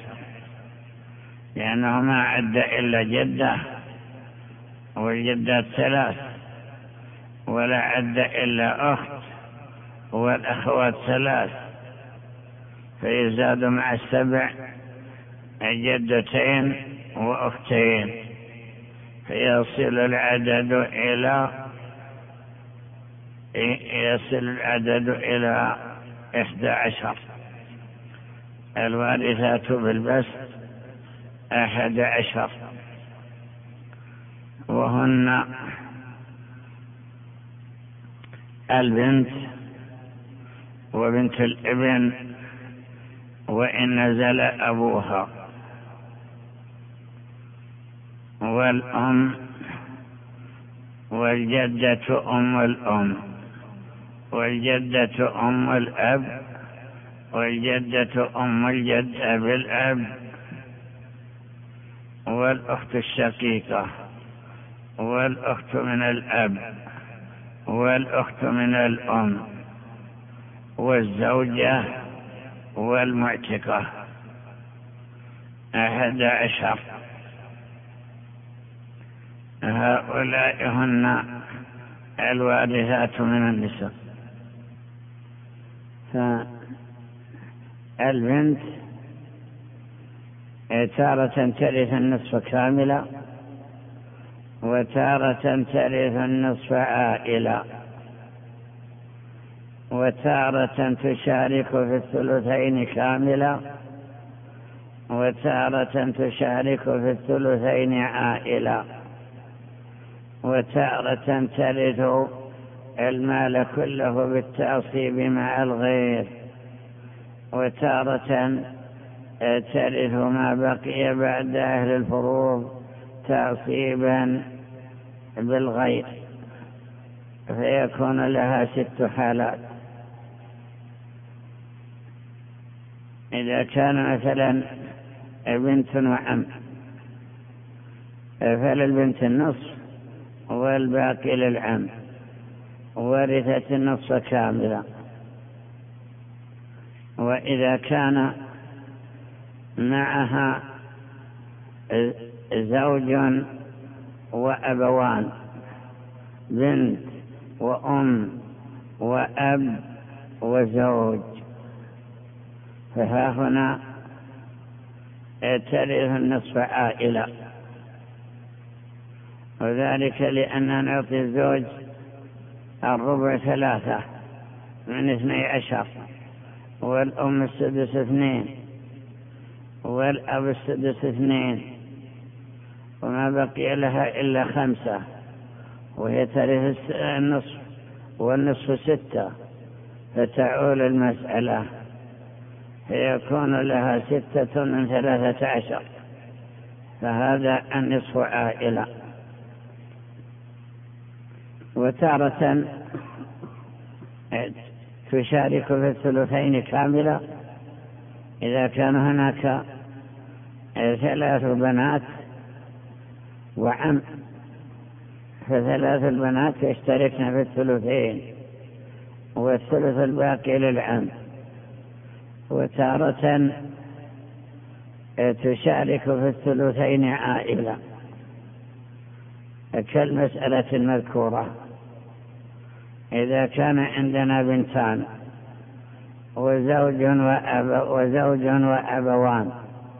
لأنه ما عد إلا جدة، والجدات ثلاث، ولا عد إلا أخت، والأخوات ثلاث، فيزاد مع السبع جدتين وأختين، فيصل العدد إلى يصل العدد إلى إحدى عشر. الوارثات بالبسط أحد عشر، وهن البنت وبنت الابن وإن نزل أبوها، والأم والجدة أم الأم، والجدة أم الأب، والجدة أم الجد بالأب، والأخت الشقيقة، والأخت من الأب، والأخت من الأم، والزوجة، والمعتقة أحد عشر. هؤلاء هن الوارثات من النساء. فالبنت تارة ترث النصف كاملا، وتارة ترث النصف عائلا، وتارة تشارك في الثلثين كاملا، وتارة تشارك في الثلثين عائلا، وتارة ترث المال كله بالتعصيب مع الغير، وتارة ترث ما بقي بعد أهل الفروض تعصيبا بالغير، فيكون لها ست حالات. إذا كان مثلا بنت وعم فللبنت النصف والباقي للعم، ورثت النصف كاملا. وإذا كان معها زوج وأبوان، بنت وأم وأب وزوج، فها هنا ترث النصف عائلة، وذلك لأننا نعطي الزوج الربع ثلاثة من اثني عشر، والأم السدس اثنين، والأب السدس اثنين، وما بقي لها إلا خمسة، وهي ترث النصف، والنصف ستة، فتعول المسألة فيكون لها ستة من ثلاثة عشر، فهذا النصف عائلة. وتارة تشارك في الثلثين كاملة إذا كان هناك ثلاث بنات وعم، فثلاث البنات يشتركن في الثلثين، والثلث الباقي للعم. وتارة تشارك في الثلثين عائلة كالمسألة المذكورة. إذا كان عندنا بنتان وزوج وأب وزوج وأبوان،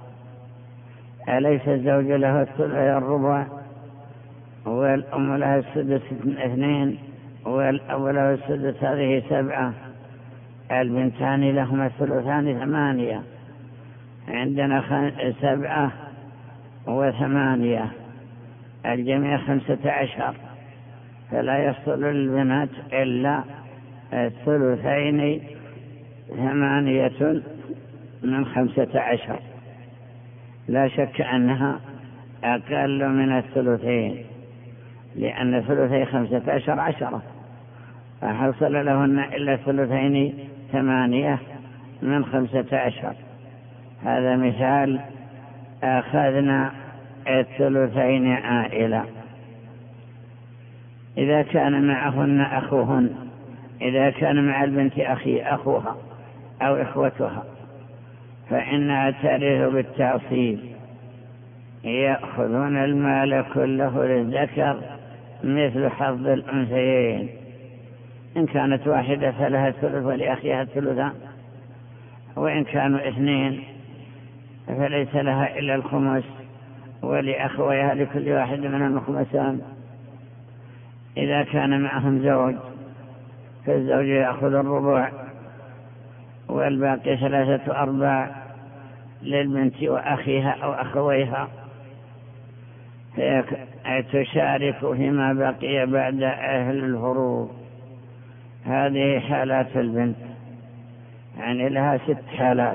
أليس الزوج له الربع، والأم لها السدس اثنين، والأب له السدس، هذه سبعة. البنتان لهما الثلثان ثمانية، عندنا سبعة وثمانية، الجميع خمسة عشر، فلا يصل للبنات إلا الثلثين ثمانية من خمسة عشر، لا شك أنها أقل من الثلثين، لأن ثلثي خمسة عشر عشرة، فحصل لهن إلا ثلثين ثمانية من خمسة عشر. هذا مثال أخذنا الثلثين عائلة. إذا كان معهن أخوهن، إذا كان مع البنت أخي أخوها أو إخوتها، فإنها ترث بالتعصيب، يأخذون المال كله للذكر مثل حظ الأنثيين. إن كانت واحدة فلها الثلث ولأخيها الثلثان، وإن كانوا اثنين فليس لها إلا الخمس ولأخويها لكل واحد منهم الخمسان. إذا كان معهم زوج فالزوج يأخذ الربع، والباقي ثلاثة أرباع للبنت وأخيها أو أخويها، تشارك فيما بقي بعد أهل الفروض. هذه حالات البنت، يعني لها ست حالات: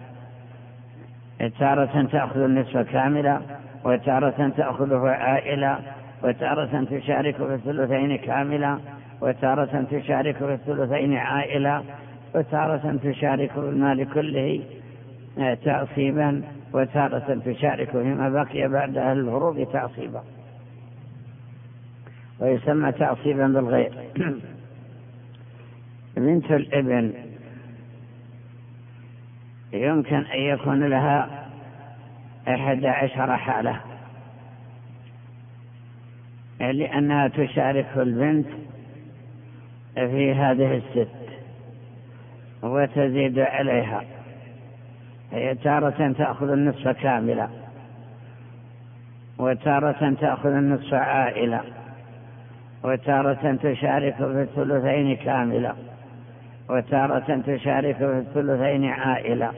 تارة تأخذ النصف كاملة، وتارة تأخذه عائلة، وتارة تشارك في الثلثين كاملة، وتارة تشارك في الثلثين عائلة، وتارة تشارك في المال كله تعصيبا، وتارة تشارك فيما بقي بعد أهل الفروض تعصيبا، ويسمى تعصيبا بالغير. بنت الابن يمكن أن يكون لها أحد عشر حالة، لأنها تشارك البنت في هذه الست وتزيد عليها. هي تارة تأخذ النصف كاملة، وتارة تأخذ النصف عائلة، وتارة تشارك في الثلثين كاملة، وتارة تشارك في الثلثين عائلة،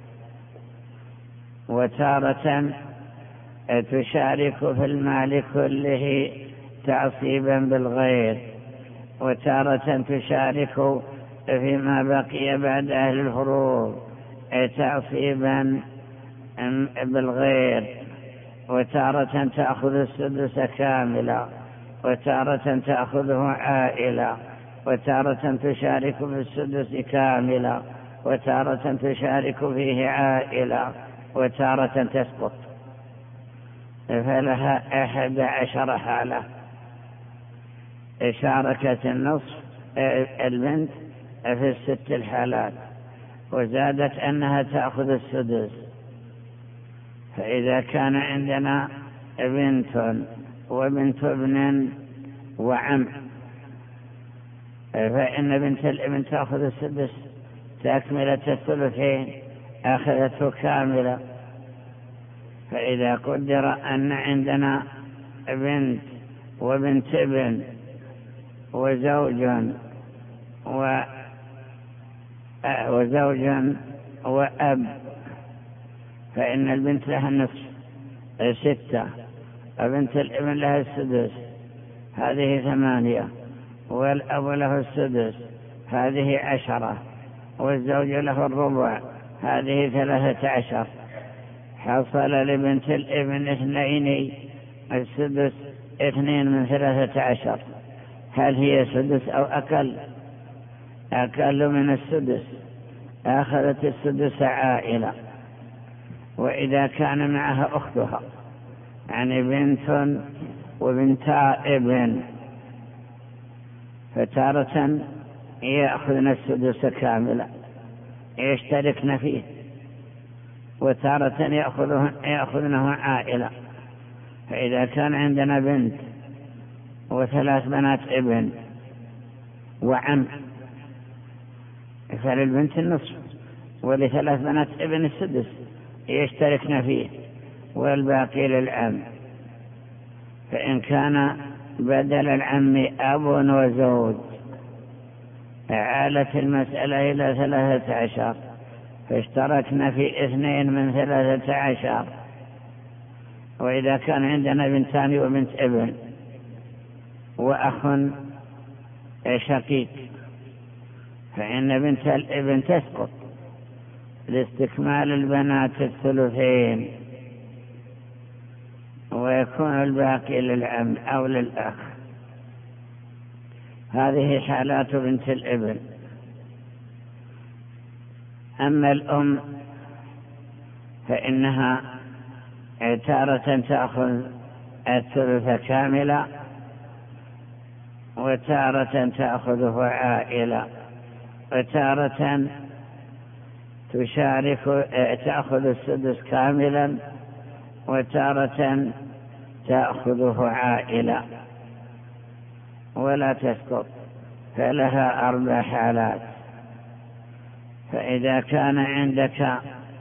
وتارة تشارك في المال كله تعصيبا بالغير، وتارة تشارك فيما بقي بعد أهل الفروض تعصيبا بالغير، وتارة تأخذ السدس كاملا، وتارة تأخذه عائلة، وتارة تشارك في السدس كاملا، وتارة تشارك فيه عائلة، وتارة تسقط. فلها أحد عشر حالة. شاركت النصف البنت في الست الحالات، وزادت أنها تأخذ السدس. فإذا كان عندنا بنت وبنت ابن وعم، فإن بنت الابن تأخذ السدس تكملة الثلثين، أخذته كاملة. فإذا قدر أن عندنا بنت وبنت ابن وزوج و وزوج وأب، فإن البنت لها النصف ستة، وبنت الابن لها السدس، هذه ثمانية، والأب له السدس، هذه عشرة، والزوج له الربع، هذه ثلاثة عشر. حصل لبنت الابن اثنين، السدس اثنين من ثلاثة عشر. هل هي سدس أو أقل؟ أقل من السدس، أخذت السدس عائلة. وإذا كان معها أختها، يعني بنت وبنتا ابن، فتارة يأخذن السدس كاملة يشتركن فيه، وتارة يأخذنه عائلة. فإذا كان عندنا بنت وثلاث بنات ابن وعم، فللبنت النصف، ولثلاث بنات ابن السدس يشتركن فيه، والباقي للعم. فإن كان بدل العم أب وزوج، عالت المسألة إلى ثلاثة عشر، فاشتركنا في اثنين من ثلاثة عشر. وإذا كان عندنا بنتان وبنت ابن وأخ شقيق، فإن بنت الابن تسقط لاستكمال البنات الثلثين، ويكون الباقي للعم أو للأخ. هذه حالات بنت الابن. أما الأم فإنها تارة تأخذ الثلث كاملا وتارة تأخذه عائلة وتارة تشارك تأخذ السدس كاملا وتارة تأخذه عائلة ولا تسقط، فلها أربع حالات. فإذا كان عندك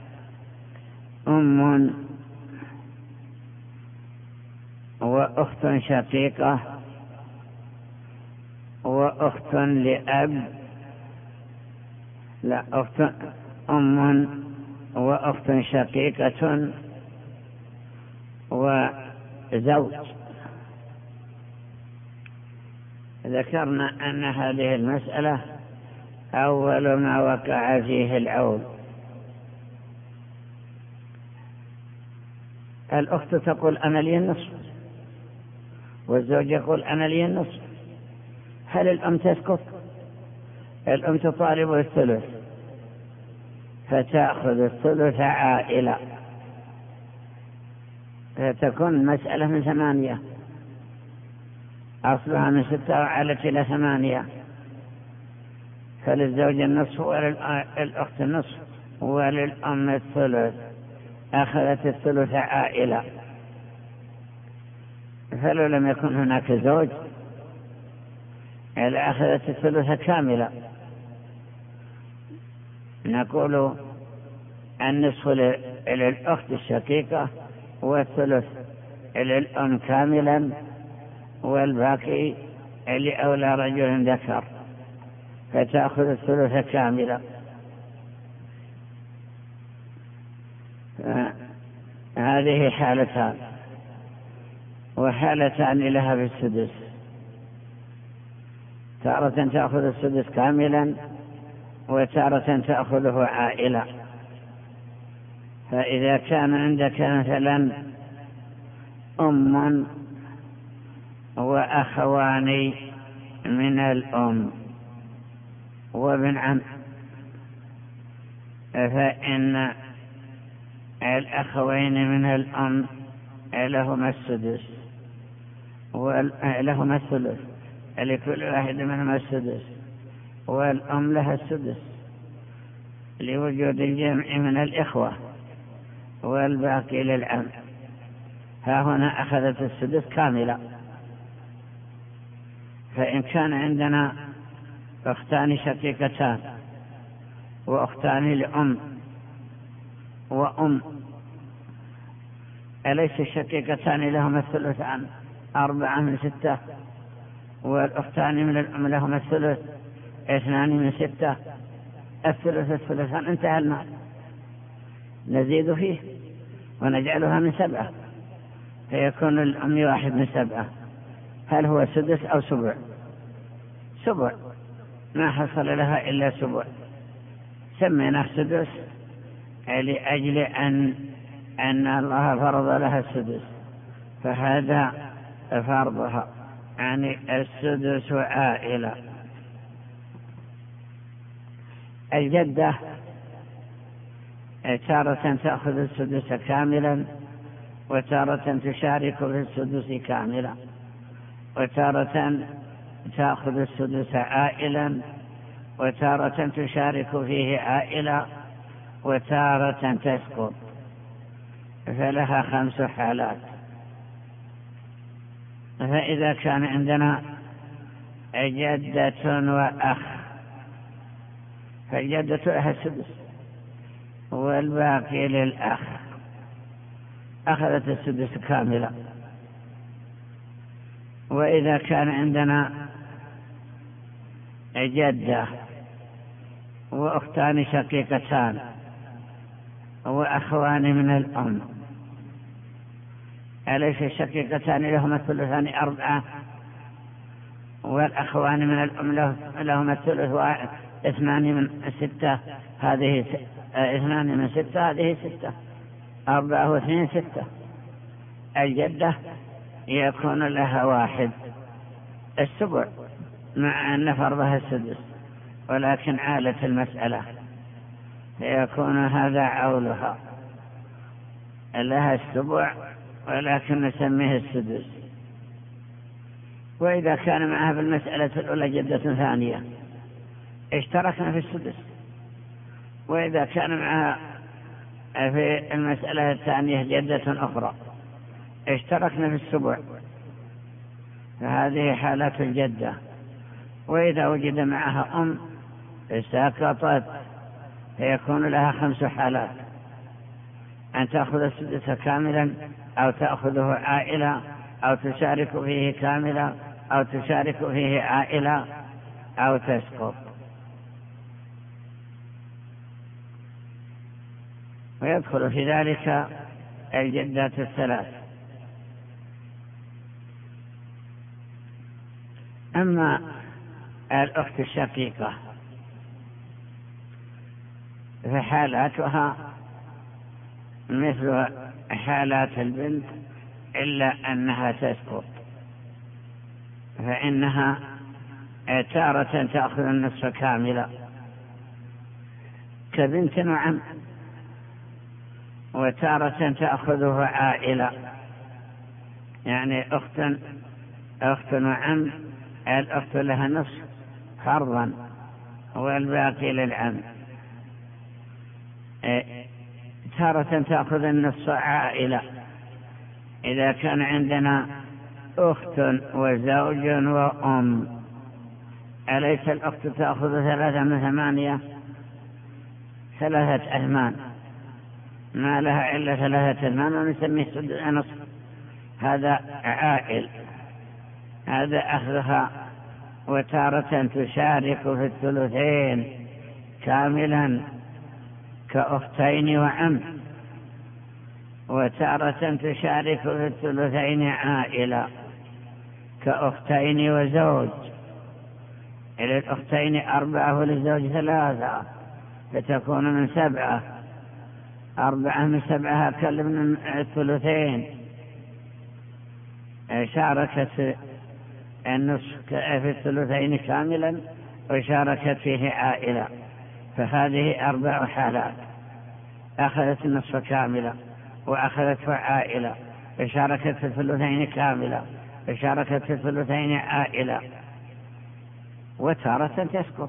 أم وأخت شقيقة وأخت لأب لا أخت أم وأخت شقيقة وزوج، ذكرنا أن هذه المسألة أول ما وقع فيه العول. الأخت تقول أنا لي النصف والزوج يقول أنا لي النصف، هل الأم تسكت؟ الأم تطالب الثلث فتأخذ الثلث عائلة، فتكون المسألة من ثمانية، أصلها من ستة وعلت إلى ثمانية، فللزوج النصف وللأخت النصف وللأم الثلث، أخذت الثلث عائلة. فلو لم يكن هناك زوج أخذت الثلث كاملة. نقول النصف للأخت الشقيقة والثلث للأم كاملا والباقي لأولى رجل ذكر، فتأخذ الثلث كاملا. هذه حالتان، وحالتان لها في السدس، تارة تأخذ السدس كاملا وتارة تأخذه عائلة. فإذا كان عندك مثلا أم وأخوان من الأم وابن عم، فإن الأخوين من الأم لهما السدس ولهما الثلث، لكل واحد منهما السدس، والأم لها السدس لوجود الجمع من الإخوة والباقي للعم. ها هنا أخذت السدس كاملة. فإن كان عندنا أختان شقيقتان وأختان لأم وأم، أليس الشقيقتان لهما الثلثان أربعة من ستة، والأختان من الأم لهما الثلث اثنان من ستة، الثلث الثلثان انتهى المال، نزيد فيه ونجعلها من سبعة، فيكون الأم واحد من سبعة. هل هو سدس أو سبع؟ سبع، ما حصل لها إلا سبع، سميناه سدس لأجل أن أن الله فرض لها السدس، فهذا فرضها، يعني السدس عائلة. الجدة تارة تأخذ السدس كاملا وتارة تشارك في السدس كاملا، وتارة تأخذ السدس عائلا وتارة تشارك فيه عائلة وتارة تسقط، فلها خمس حالات. فإذا كان عندنا جدة وأخ، فالجدة لها السدس والباقي للأخ، أخذت السدس كاملة. وإذا كان عندنا جدة وأختان شقيقتان وأخوان من الأم، أليس الشقيقتان لهما الثلثان أربعة والأخوان من الأم لهما الثلث واثنان من ستة، هذه اثنان من ستة، هذه ستة، أربعة واثنين ستة. الجدة يكون لها واحد السبع، مع أن فرضها السدس، ولكن عالت المسألة فيكون هذا عولها، لها السبع ولكن نسميه السدس. وإذا كان معها في المسألة الأولى جدة ثانية اشتركنا في السدس، وإذا كان معها في المسألة الثانية جدة أخرى اشتركنا في السبع، فهذه حالة الجدة. وإذا وجد معها أم ساقطت فيكون لها خمس حالات: أن تأخذ السدس كاملا، أو تأخذه عائلة، أو تشارك فيه كاملا، أو تشارك فيه عائلة، أو تسقط. ويدخل في ذلك الجدات الثلاث. أما الأخت الشقيقة فحالاتها مثل حالات البنت، إلا أنها تسقط، فإنها تارة تأخذ النصف كاملا كبنت وعم، وتارة تأخذه عائلة، يعني أخت أخت وعم، الأخت لها نصف فرضا والباقي للعم. تارة تأخذ النصف عائلة إذا كان عندنا أخت وزوج وأم. أليس الأخت تأخذ ثلاثة من ثمانية؟ ثلاثة أثمان، ما لها إلا ثلاثة أثمان، ونسميه نصف. هذا عائل، هذا أخذها. وتارة تشارك في الثلثين كاملا كأختين وعم، وتارة تشارك في الثلثين عائلة كأختين وزوج. إلى الأختين أربعة وللزوج ثلاثة، فتكون من سبعة. أربعة من سبعة أكل من الثلثين. شاركت النصف في الثلثين كاملا، وشاركت فيه عائلة، فهذه أربع حالات: أخذت النصف كاملا، وأخذت عائلة، وشاركت في الثلثين كاملا، وشاركت في الثلثين عائلة، وتارة تسقط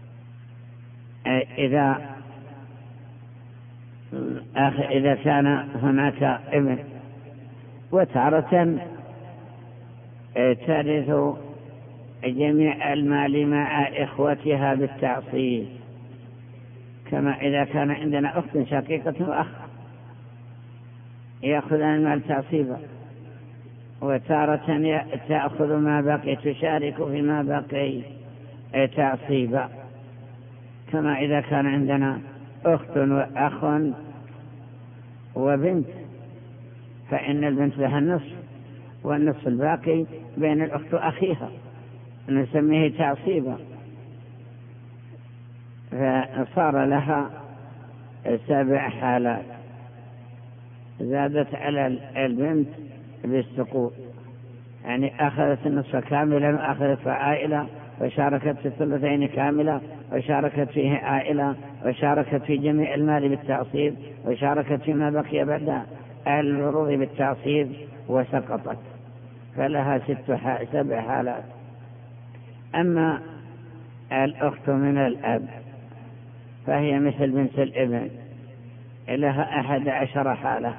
إذا إذا كان هناك ابن. وتارة ترث جميع المال مع إخوتها بالتعصيب، كما إذا كان عندنا أخت شقيقة وأخ يأخذ المال تعصيبا، وتارة تأخذ ما بقي، تشارك فيما بقي تعصيبا، كما إذا كان عندنا أخت وأخ وبنت، فإن البنت لها النصف، والنصف الباقي بين الأخت وأخيها، نسميه تعصيبا. فصار لها سبع حالات، زادت على البنت بالسقوط، يعني أخذت النصف كاملا، وأخذت عائلة، وشاركت في الثلثين كاملة، وشاركت فيه عائلة، وشاركت في جميع المال بالتعصيب، وشاركت فيما بقي بعد الفروض بالتعصيب، وسقطت، فلها ست ح... سبع حالات. أما الأخت من الأب فهي مثل بنت الابن، لها أحد عشر حالة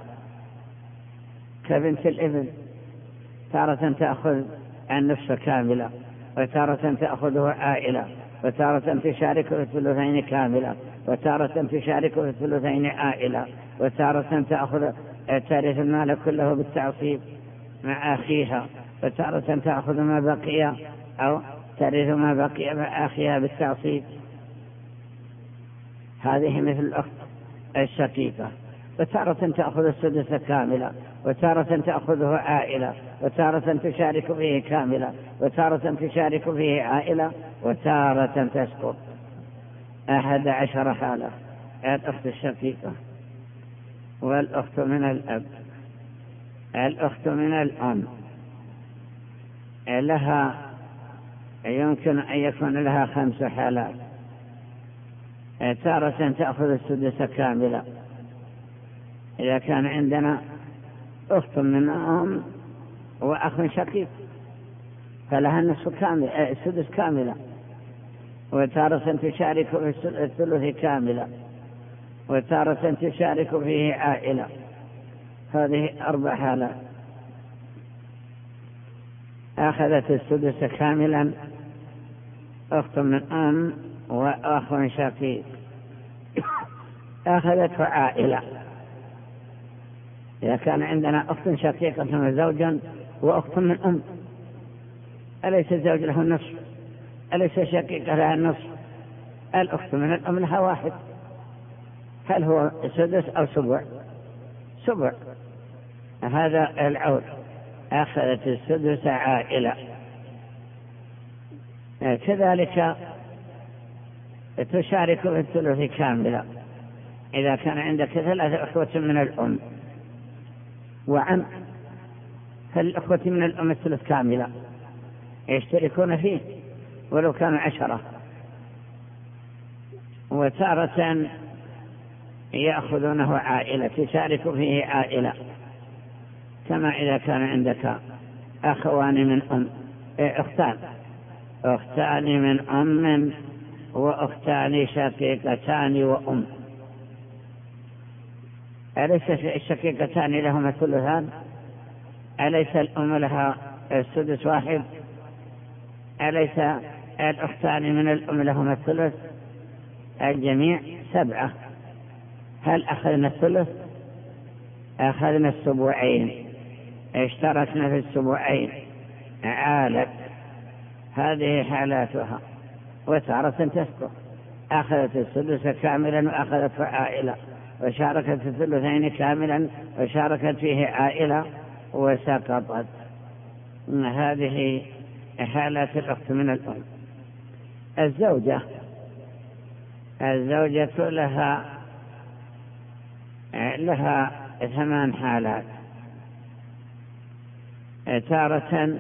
كبنت الابن. تارة تأخذ النصف كاملة، وتارة تأخذه عائلة، وتارة تشارك في الثلثين كاملة، وتارة تشارك في الثلثين عائلة، وتارة تأخذ تارث المال كله بالتعصيب مع أخيها، وتارة تأخذ ما بقي أو ترث ما بقي مع أخيها بالتعصيب. هذه مثل الأخت الشقيقة. وتارة تأخذ السدس كاملة، وتارة تأخذه عائلة، وتارة تشارك فيه كاملة، وتارة تشارك فيه عائلة، وتارة تسقط. أحد عشر حالة الأخت الشقيقة. والأخت من الأب. الأخت من الأم لها يمكن أن يكون لها خمس حالات. تارة تأخذ السدس كاملة إذا كان عندنا أخت من أم وأخ شقيق فلها النصف كامل السدس كاملة، وتارة تشارك في الثلث كاملة، وتارة تشارك فيه عائلة. هذه أربع حالات. أخذت السدس كاملا أخت من أم وأخ شقيق، أخذته عائلة إذا كان عندنا أخت شقيقة وزوجا وأخت من أم، أليس الزوج له النصف؟ أليس الشقيقة لها النصف؟ الأخت من الأم لها واحد، هل هو سدس أو سبع؟ سبع. هذا العول. أخذت السدس عائلة. كذلك تشارك في الثلث كاملة إذا كان عندك ثلاثة أخوة من الأم وعم، فالأخوة من الأم الثلث كاملة يشتركون فيه ولو كانوا عشرة. وتارة يأخذونه عائلة تشارك فيه عائلة، كما إذا كان عندك أخوان من أم أختان أختان من أم وأختان شقيقتان وأم، أليس الشقيقتان لهما الثلثان؟ أليس الأم لها السدس واحد؟ أليس الأختان من الأم لهما الثلث؟ الجميع سبعة. هل أخذنا الثلث؟ أخذنا السبوعين، اشتركنا في السبوعين عالت. هذه حالاتها. وتارة تسقط، أخذت السدس كاملا وأخذت عائلة، وشاركت في الثلثين كاملا وشاركت فيه عائلة وسقطت. هذه حالات الأخت من الأم. الزوجة الزوجة لها لها ثمان حالات. تارة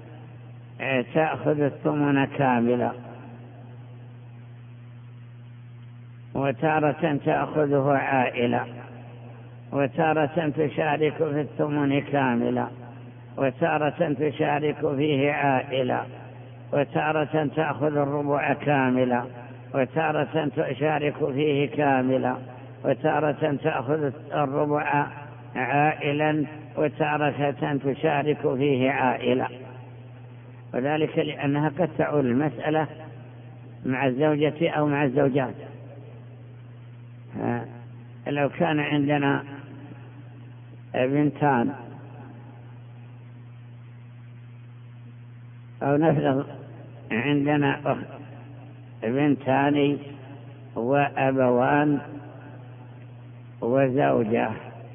تأخذ الثمن كاملة، وتارة تأخذه عائلة، وتارة تشارك في الثمن كاملة، وتارة تشارك فيه عائلة، وتارة تأخذ الربع كاملة، وتارة تشارك فيه كاملة، وتارة تأخذ الربع عائلا، وتارة تشارك فيه عائلة. وذلك لأنها قد تعول المسألة مع الزوجة أو مع الزوجات. لو كان عندنا بنتان أو نفرض عندنا بنتان وأبوان وزوجة،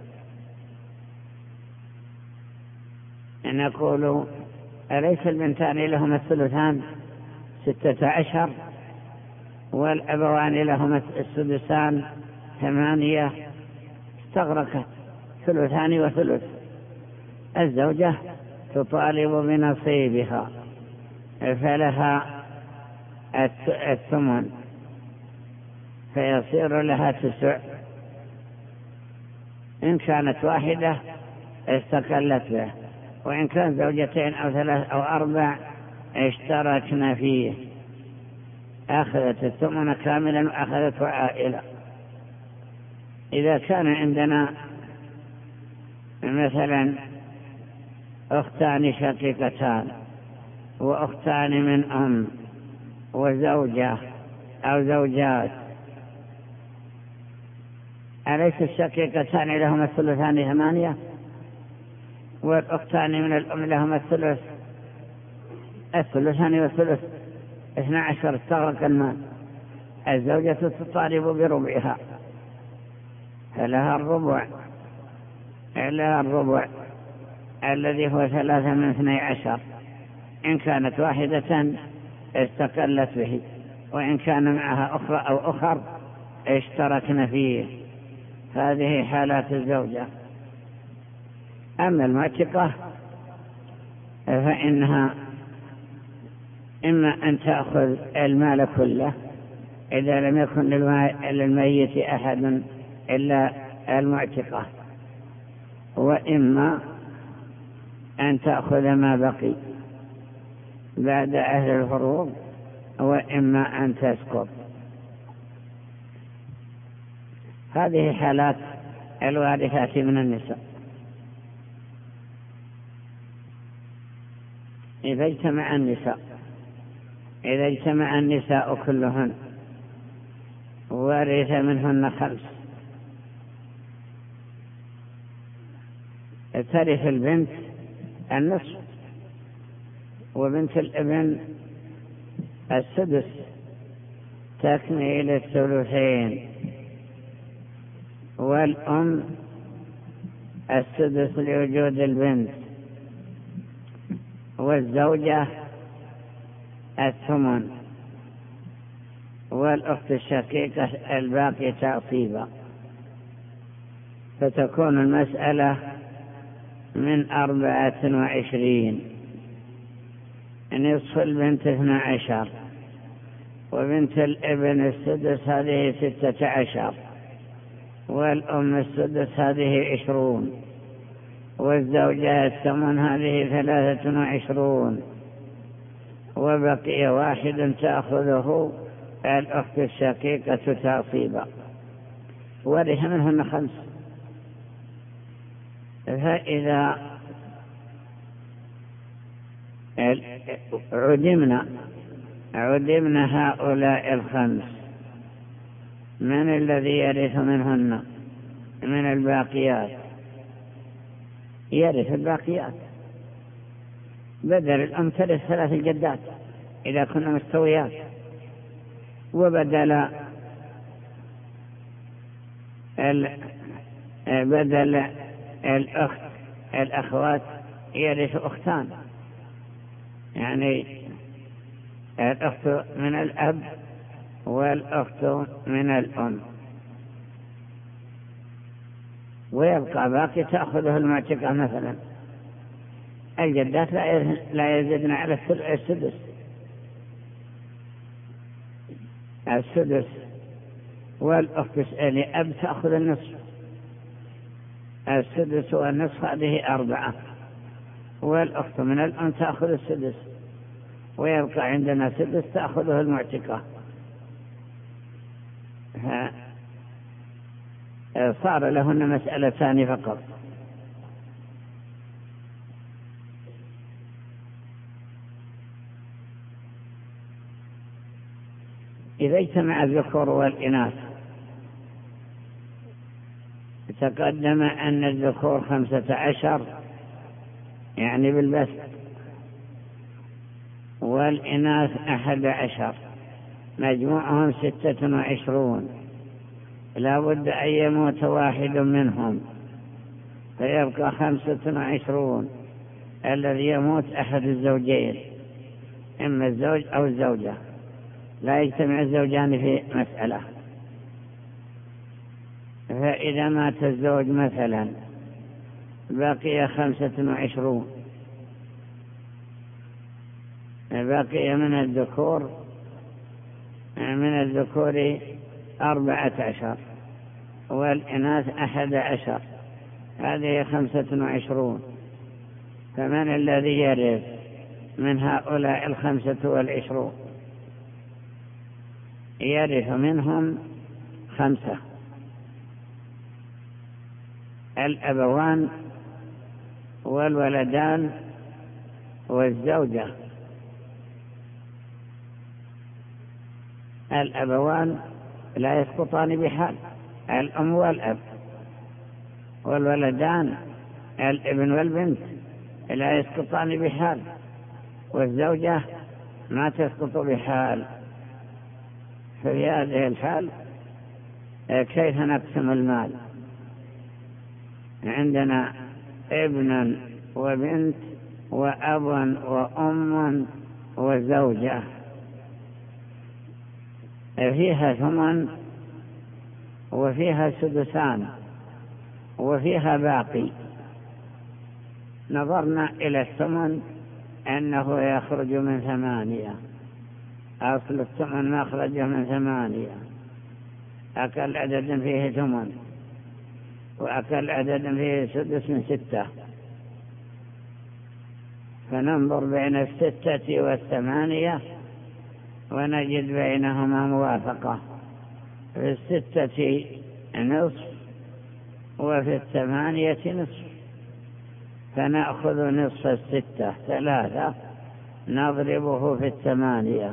نقول أليس البنتان لهما الثلثان ستة عشر والأبوان لهما السدسان ثمانية؟ استغرقت ثلثان وثلث. الزوجة تطالب بنصيبها فلها الثمن فيصير لها تسع. إن كانت واحدة استقلت به، وإن كان زوجتين أو ثلاث أو أربع اشتركنا فيه. أخذت الثمن كاملا وأخذته عائلة. إذا كان عندنا مثلا أختان شقيقتان وأختان من أم وزوجة أو زوجات، أليس الشقيقتان لهما الثلثان ثمانية والأختان من الأم لهما الثلث الثلثان والثلث اثنى عشر؟ استغرق المال. الزوجة تطالب بربعها فلها الربع لها الربع الذي هو ثلاثة من اثني عشر. إن كانت واحدة استقلت به، وإن كان معها أخرى أو أخر اشتركنا فيه. هذه حالات الزوجة. أما المعتقة فإنها إما أن تأخذ المال كله إذا لم يكن للميت أحد إلا المعتقة، وإما أن تأخذ ما بقي بعد أهل الفروض، وإما أن تسقط. هذه حالات الوارثات من النساء. إذا اجتمع النساء إذا اجتمع النساء كلهن ورث منهن خمس، ترث البنت النصف، وبنت الابن السدس تكميل الثلثين، والأم السدس لوجود البنت، والزوجة الثمن، والأخت الشقيقة الباقي تعصيبا. فتكون المسألة من أربعة وعشرين. نصف البنت اثنى عشر، وبنت الابن السدس هذه ستة عشر، والأم السدس هذه عشرون، والزوجة الثمن هذه ثلاثة وعشرون، وبقي واحد تأخذه الأخت الشقيقة تعصيبا، ورث منهن خمس. فإذا عدمنا عدمنا هؤلاء الخمس، من الذي يرث منهن من الباقيات؟ يرث الباقيات. بدل الأم ترث ثلاث الجدات إذا كنا مستويات، وبدل بدل الأخت الأخوات يرث أختان، يعني الأخت من الأب والأخت من الأم، ويبقى باقي تأخذه المعتقة. مثلا الجدات لا يزيدن على السدس السدس والأخت لأب تأخذ النصف. السدس والنصف هذه أربعة، والأخت من الأم تأخذ السدس، ويبقى عندنا سدس تأخذه المعتقة. صار لهن مسألتان فقط. إذا اجتمع الذكور والإناث، تقدم أن الذكور خمسة عشر يعني بالبسط، والإناث أحد عشر، مجموعهم ستة وعشرون. لا بد أن يموت واحد منهم فيبقى خمسة وعشرون، الذي يموت أحد الزوجين، إما الزوج أو الزوجة، لا يجتمع الزوجان في مسألة. فإذا مات الزوج مثلا بقي خمسة وعشرون، بقي من الذكور من الذكور أربعة عشر، والإناث أحد عشر، هذه خمسة وعشرون. فمن الذي يرث من هؤلاء الخمسة والعشرون؟ يرث منهم خمسة: الأبوان والولدان والزوجة. الأبوان لا يسقطان بحال، الأم والأب، والولدان الابن والبنت لا يسقطان بحال، والزوجة ما تسقط بحال. في هذه الحال كيف نقسم المال؟ عندنا ابن وبنت وأب وأم وزوجة، فيها ثمن وفيها سدسان وفيها باقي. نظرنا إلى الثمن أنه يخرج من ثمانية، أصل الثمن ما أخرجه من ثمانية، أكل عدد فيه ثمن، وأكل عدد فيه سدس من ستة، فننظر بين الستة والثمانية ونجد بينهما موافقة. في الستة نصف وفي الثمانية نصف، فنأخذ نصف الستة ثلاثة نضربه في الثمانية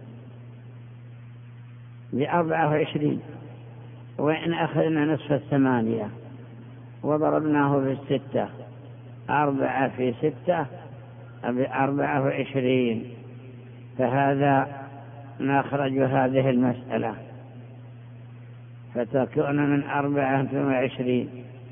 بأربعة وعشرين، وإن أخذنا نصف الثمانية وضربناه في الستة أربعة في ستة بأربعة وعشرين، فهذا نخرج هذه المسألة، فتكون من أربعة وعشرين.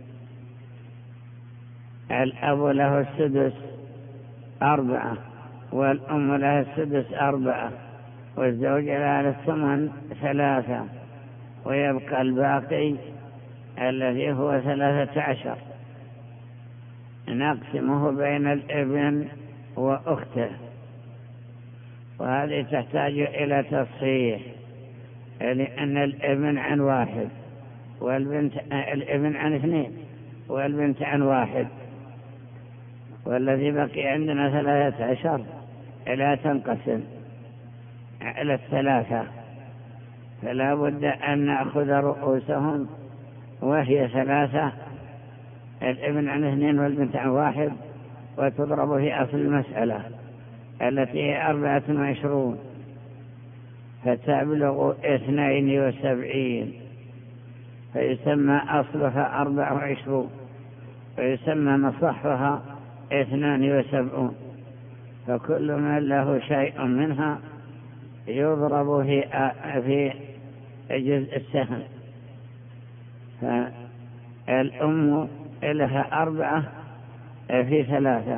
الأب له السدس أربعة، والأم لها السدس أربعة، والزوج لها الثمن ثلاثة، ويبقى الباقي الذي هو ثلاثة عشر، نقسمه بين الابن وأخته، وهذه تحتاج إلى تصحيح، لأن الابن عن واحد والبنت الابن عن اثنين والبنت عن واحد، والذي بقي عندنا ثلاثة عشر لا تنقسم على الثلاثة، فلا بد أن نأخذ رؤوسهم وهي ثلاثة، الابن عن اثنين والبنت عن واحد، وتضرب في أصل المسألة التي هي أربعة وعشرون، فتبلغ اثنين وسبعين، فيسمى أصلها أربع وعشرون، ويسمى مصحها اثنان وسبعون، فكل من له شيء منها يضرب في في جزء السهم. فالأم لها أربعة في ثلاثة،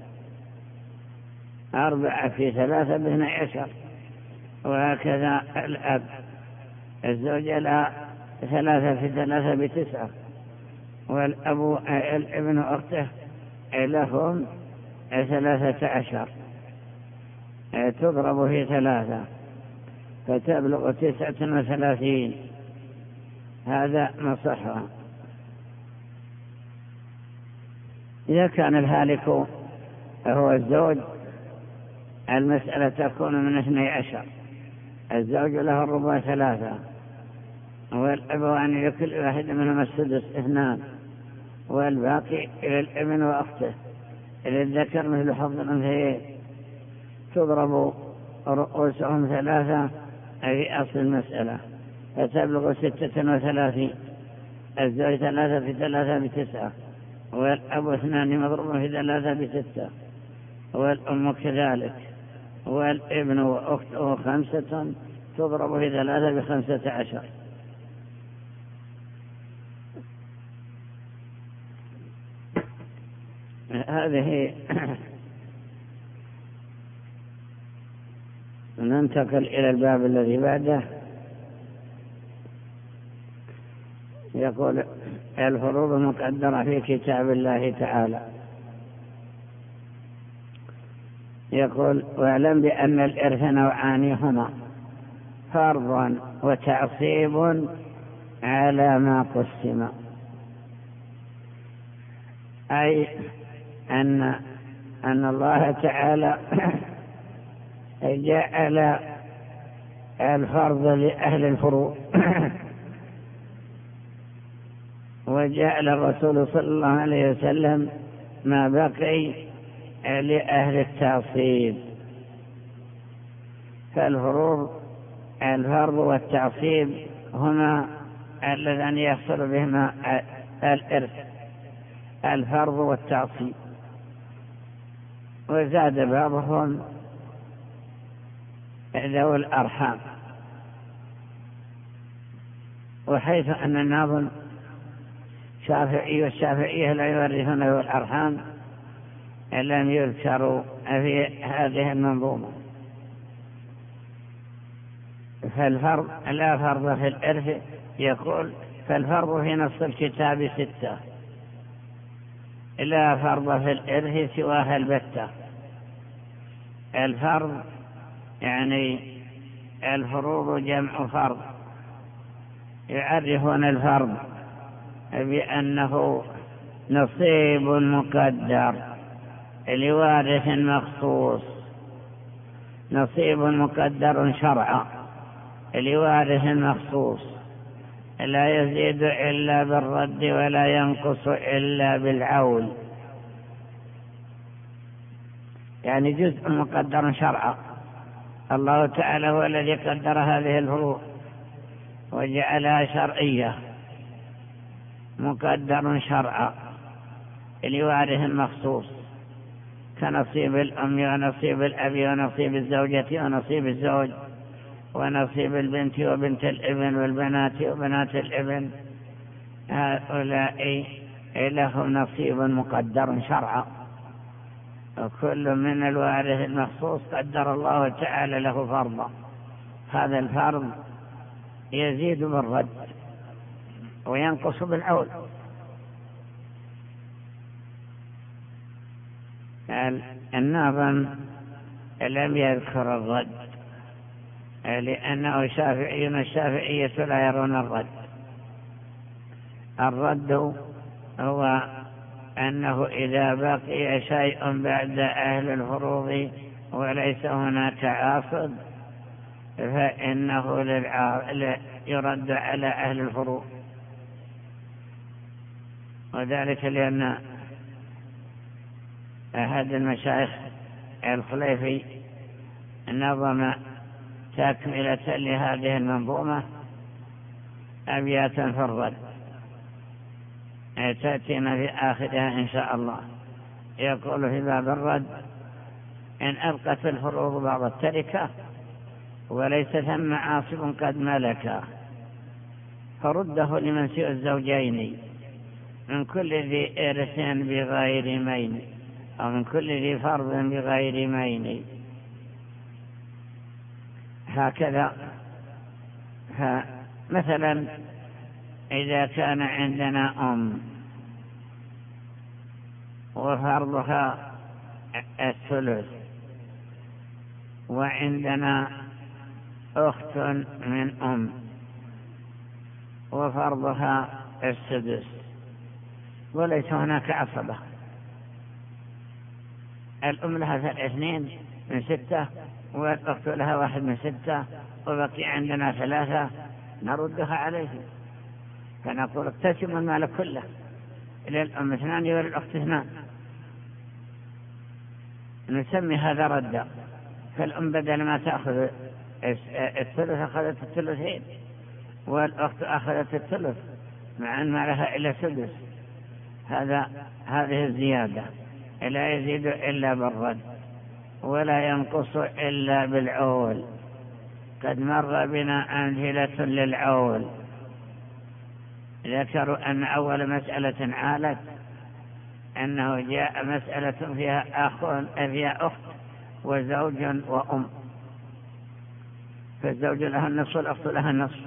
أربعة في ثلاثة باثنى عشر، وهكذا الأب. الزوج لها ثلاثة في ثلاثة بتسعة، والأب الابن أخته لهم ثلاثة عشر، تضرب في ثلاثة فتبلغ تسعة وثلاثين، هذا مصحها. إذا كان الهالك هو الزوج المسألة تكون من اثني عشر، الزوج له الربع ثلاثة، والأبوان لكل واحد منهم السدس اثنان، والباقي إلى الابن وأخته، إلى الذكر مثل حظ الأنثيين، تضرب رؤوسهم ثلاثة في أصل المسألة فتبلغ ستة وثلاثين، الزوج ثلاثة في ثلاثة بتسعة، والأب اثنان مضروب في ثلاثة بستة، والأم كذلك، والابن وأخته خمسة تضرب في ثلاثة بخمسة عشر. هذه ننتقل إلى الباب الذي بعده. يقول الفروض المقدرة في كتاب الله تعالى. يقول واعلم بأن الإرث نوعان هما فرض وتعصيب على ما قسم، أي أن أن الله تعالى جعل الفرض لأهل الفروض، وجعل الرسول صلى الله عليه وسلم ما بقي لأهل التعصيب. فالفروض الفرض والتعصيب هما اللذان يحصل بهما الإرث، الفرض والتعصيب. وزاد بعضهم ذوي الأرحام، وحيث أن الناظم شافعي والشافعية لا يورثون ذوي الأرحام لم يذكروا في هذه المنظومة. فالفرض لا فرض في الإرث، يقول فالفرض في نص الكتاب ستة، لا فرض في الإرث سواها البتة. الفرض يعني الفروض جمع فرض، يعرفون الفرض بأنه نصيب مقدر لوارث مخصوص، نصيب مقدر شرعا لوارث مخصوص، لا يزيد إلا بالرد ولا ينقص إلا بالعول، يعني جزء مقدر شرعا. الله تعالى هو الذي قدر هذه الفروض وجعلها شرعية، مقدر شرعا لوارث مخصوص، كنصيب الأم ونصيب الأب ونصيب الزوجة ونصيب الزوج ونصيب البنت وبنت الابن والبنات وبنات الابن، هؤلاء لهم نصيب مقدر شرعا، وكل من الوارث المخصوص قدر الله تعالى له فرضا. هذا الفرض يزيد بالرد وينقص بالعول. الناظم لم يذكر الرد لأنه شافعي، الشافعية لا يرون الرد. الرد هو أنه إذا بقي شيء بعد أهل الفروض وليس هناك عاصب فإنه يرد على أهل الفروض، وذلك لأن أحد المشايخ الخليفي نظم تكملة لهذه المنظومة أبياتا في الرد تأتينا في آخرها إن شاء الله. يقول في باب الرد: إن أبقت الفروض بعض التركة وليس ثم عاصب قد ملك فرده لمن سوى الزوجين من كل ذي إرث بغير مين، أو من كل ذي فرض بغير مين. هكذا. مثلا إذا كان عندنا أم وفرضها الثلث، وعندنا أخت من أم وفرضها السدس، وليس هناك عصبة، الأم لها اثنين من ستة والأخت لها واحد من ستة وبقي عندنا ثلاثة، نردها عليه فنقول اقتسموا المال كله، للأم اثنان وللأخت اثنان، نسمي هذا ردا. فالأم بدل ما تأخذ الثلث أخذت الثلثين، والأخت أخذت الثلث مع أن ما لها إلا سدس. هذا هذه الزيادة لا يزيد إلا بالرد ولا ينقص إلا بالعول. قد مر بنا أمثلة للعول، ذكروا أن أول مسألة عالت أنه جاء مسألة فيها أخ فيها أخت وزوج وأم، فالزوج لها النصف والأخت لها النصف،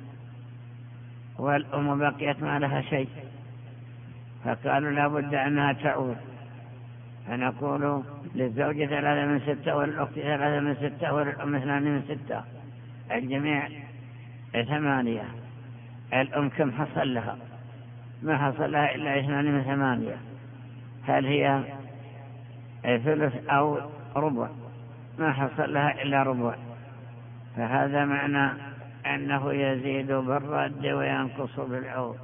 والأم بقيت ما لها شيء، فقالوا لا بد أنها تعود، فنقول للزوج ثلاثة من ستة وللأخت ثلاثة من ستة وللأم اثنان من ستة، الجميع ثمانية. الأم كم حصل لها؟ ما حصل لها إلا اثنان من ثمانية، هل هي ثلث أو ربع؟ ما حصل لها إلا ربع. فهذا معنى أنه يزيد بالرد وينقص بالعود.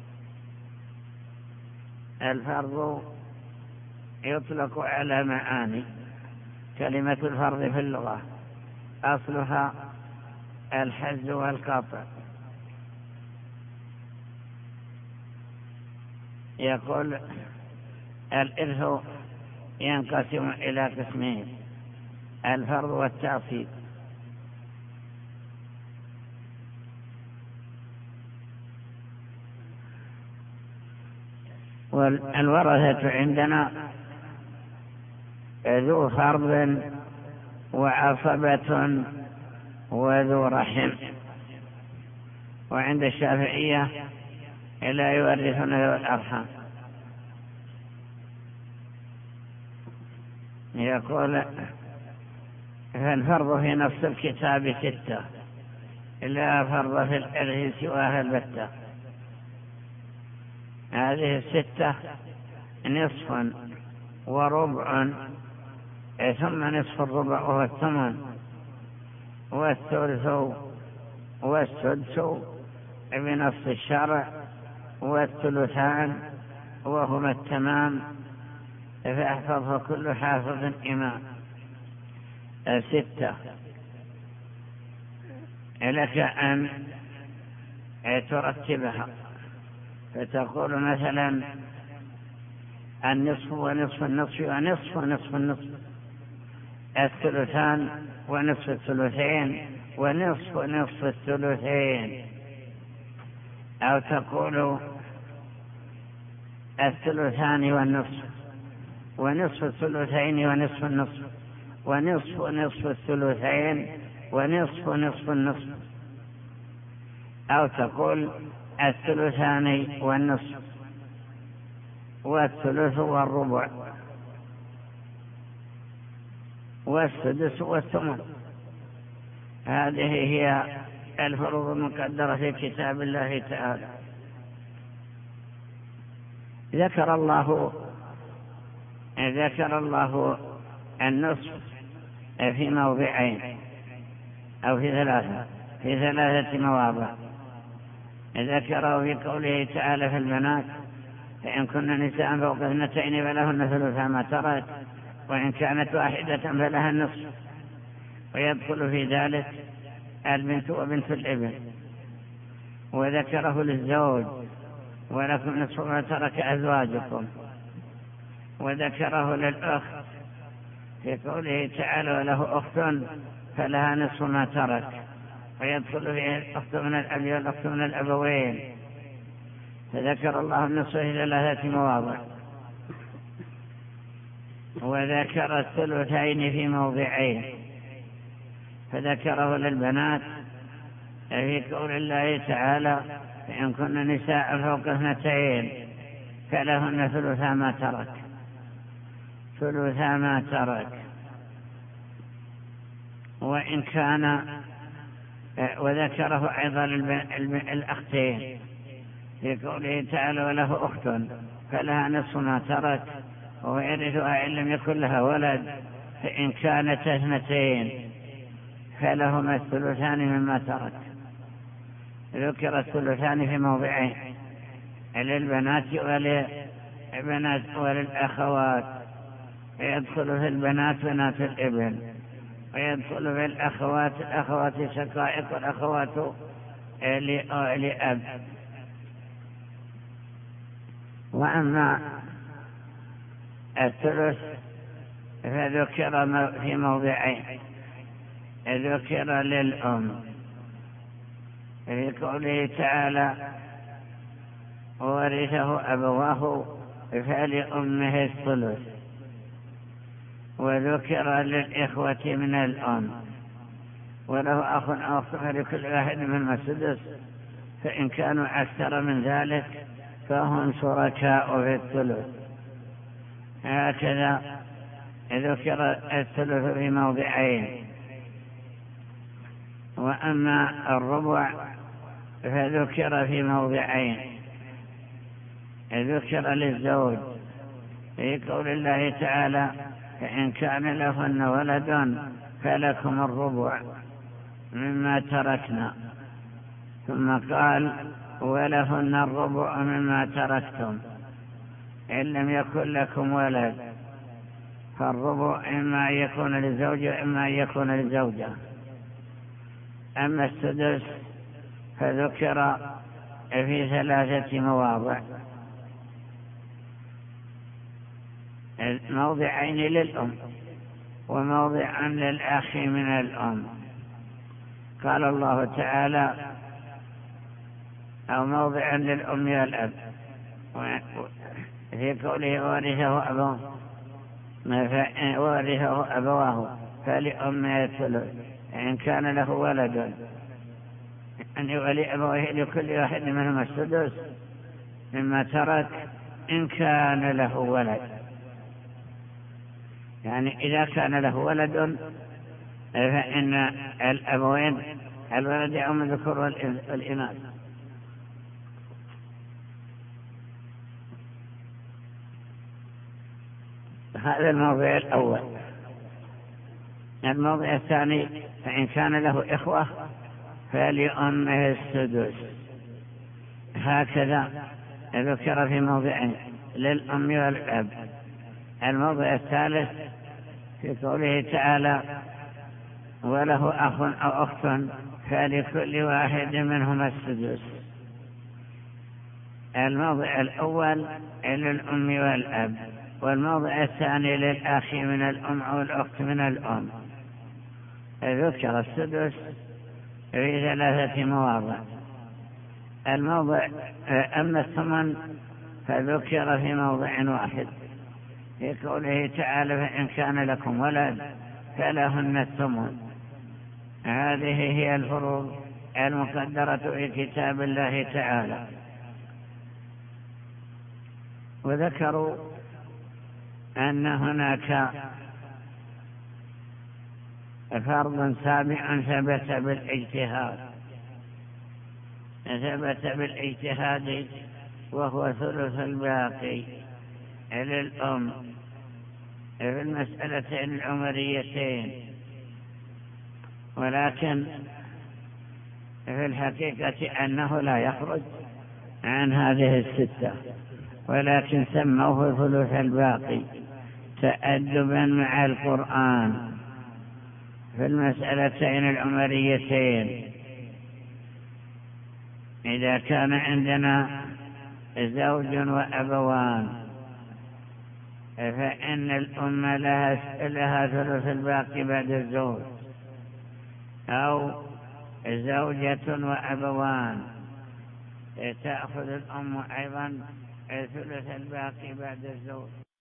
الفرض يطلق على معاني. كلمة الفرض في اللغة أصلها الحز والقطع. يقول الإرث ينقسم إلى قسمين: الفرض والتعصيب. والورثة عندنا ذو فرض وعصبة وذو رحم، وعند الشافعية لا يورثون ذو الأرحام. يقول فالفرض في نص الكتاب ستة، لا فرض في الإرث سواها البتة. هذه الستة نصف وربع ثم نصف الربع وهو الثمن، والثلث والسدس بنص الشرع، والثلثان وهما التمام، فاحفظه كل حافظ إمام. ستة. لك أن ترتبها، فتقول مثلا النصف ونصف النصف ونصف ونصف النصف، الثلثان ونصف الثلثين ونصف ونصف الثلثين، أو تقول الثلثان والنصف ونصف الثلثين ونصف النصف ونصف ونصف الثلثين ونصف ونصف النصف، أو تقول الثلثان والنصف والثلث والربع والسدس والثمن. هذه هي الفروض المقدرة في كتاب الله تعالى. ذكر الله ذكر الله النصف في موضعين أو في ثلاثة في ثلاثة مواضع. ذكره في قوله تعالى في البنات: فإن كن نساء فوق اثنتين فلهن ثلثا ما ترك، وإن كانت واحدة فلها النصف. ويدخل في ذلك البنت وبنت الابن. وذكره للزوج: ولكم نصف ما ترك أزواجكم. وذكره للأخ في قوله تعالى: وله أخت فلها نصف ما ترك. ويدخل فيه الأخت من الأب والأخت من الأبوين. فذكر الله النصف في ثلاثة مواضع. وذكر الثلثين في موضعين، فذكره للبنات في قول الله تعالى: فإن كن نساء فوق اثنتين فلهن ثلثا ما ترك ثلثا ما ترك وإن كان. وذكره أيضا الأختين في قوله تعالى: وله أخت فلها نصف ما ترك ويرثها إن لم يكن لها ولد، فإن كانت اثنتين فلهما الثلثان مما ترك. ذكر الثلثان في موضعين: للبنات وللبنات وللأخوات. يدخل في البنات بنات الابن، ويدخل في الأخوات الأخوات شقائق والأخوات لأب. وأما الثلث فذكر في موضعين: ذكر للأم في قوله تعالى: وورثه أبواه فلأمه الثلث. وذكر للإخوة من الأم: وله أخ أو أخت فلكل واحد منهما السدس، فإن كانوا أكثر من ذلك فهم شركاء في الثلث. هكذا ذكر الثلث في موضعين. وأما الربع فذكر في موضعين: ذكر للزوج في قول الله تعالى: فإن كان لهن ولد فلكم الربع مما تركنا. ثم قال: ولهن الربع مما تركتم إن لم يكن لكم ولد، فالربع إما أن يكون للزوج وإما أن يكون للزوجة. أما السدس فذكر في ثلاثة مواضع: موضعين للأم وموضعا للأخ من الأم. قال الله تعالى: أو موضعا للأم والأب، في قوله: ورثه أبواه ورثه أبواه فلأمه الثلث إن كان له ولد، أن يولي أبويه لكل واحد منهما السدس مما ترك إن كان له ولد. يعني إذا كان له ولد فإن الأبوين الولد يعم الذكور والإناث. هذا الموضع الأول. الموضع الثاني: فإن كان له إخوة فلأمه السدس. هكذا ذكر في موضعين: للأم والأب. الموضع الثالث في قوله تعالى: وله أخ أو أخت فلكل واحد منهما السدس. الموضع الأول للأم والأب، والموضع الثاني للأخ من الأم أو الأخت من الأم. ذكر السدس في ثلاثة مواضع. الموضع أما الثمن فذكر في موضع واحد في قوله تعالى: فإن كان لكم ولد فلهن الثمن. هذه هي الفروض المقدرة في كتاب الله تعالى. وذكروا أن هناك فرض سابع ثبت بالاجتهاد ثبت بالاجتهاد وهو ثلث الباقي للأم في المسألتين العمريتين. ولكن في الحقيقة أنه لا يخرج عن هذه الستة، ولكن سموه ثلث الباقي تأدبا مع القرآن في المسألتين العمريتين. إذا كان عندنا زوج وأبوان فإن الأم لها, لها ثلث الباقي بعد الزوج، أو زوجة وأبوان تأخذ الأم أيضا ثلث الباقي بعد الزوج.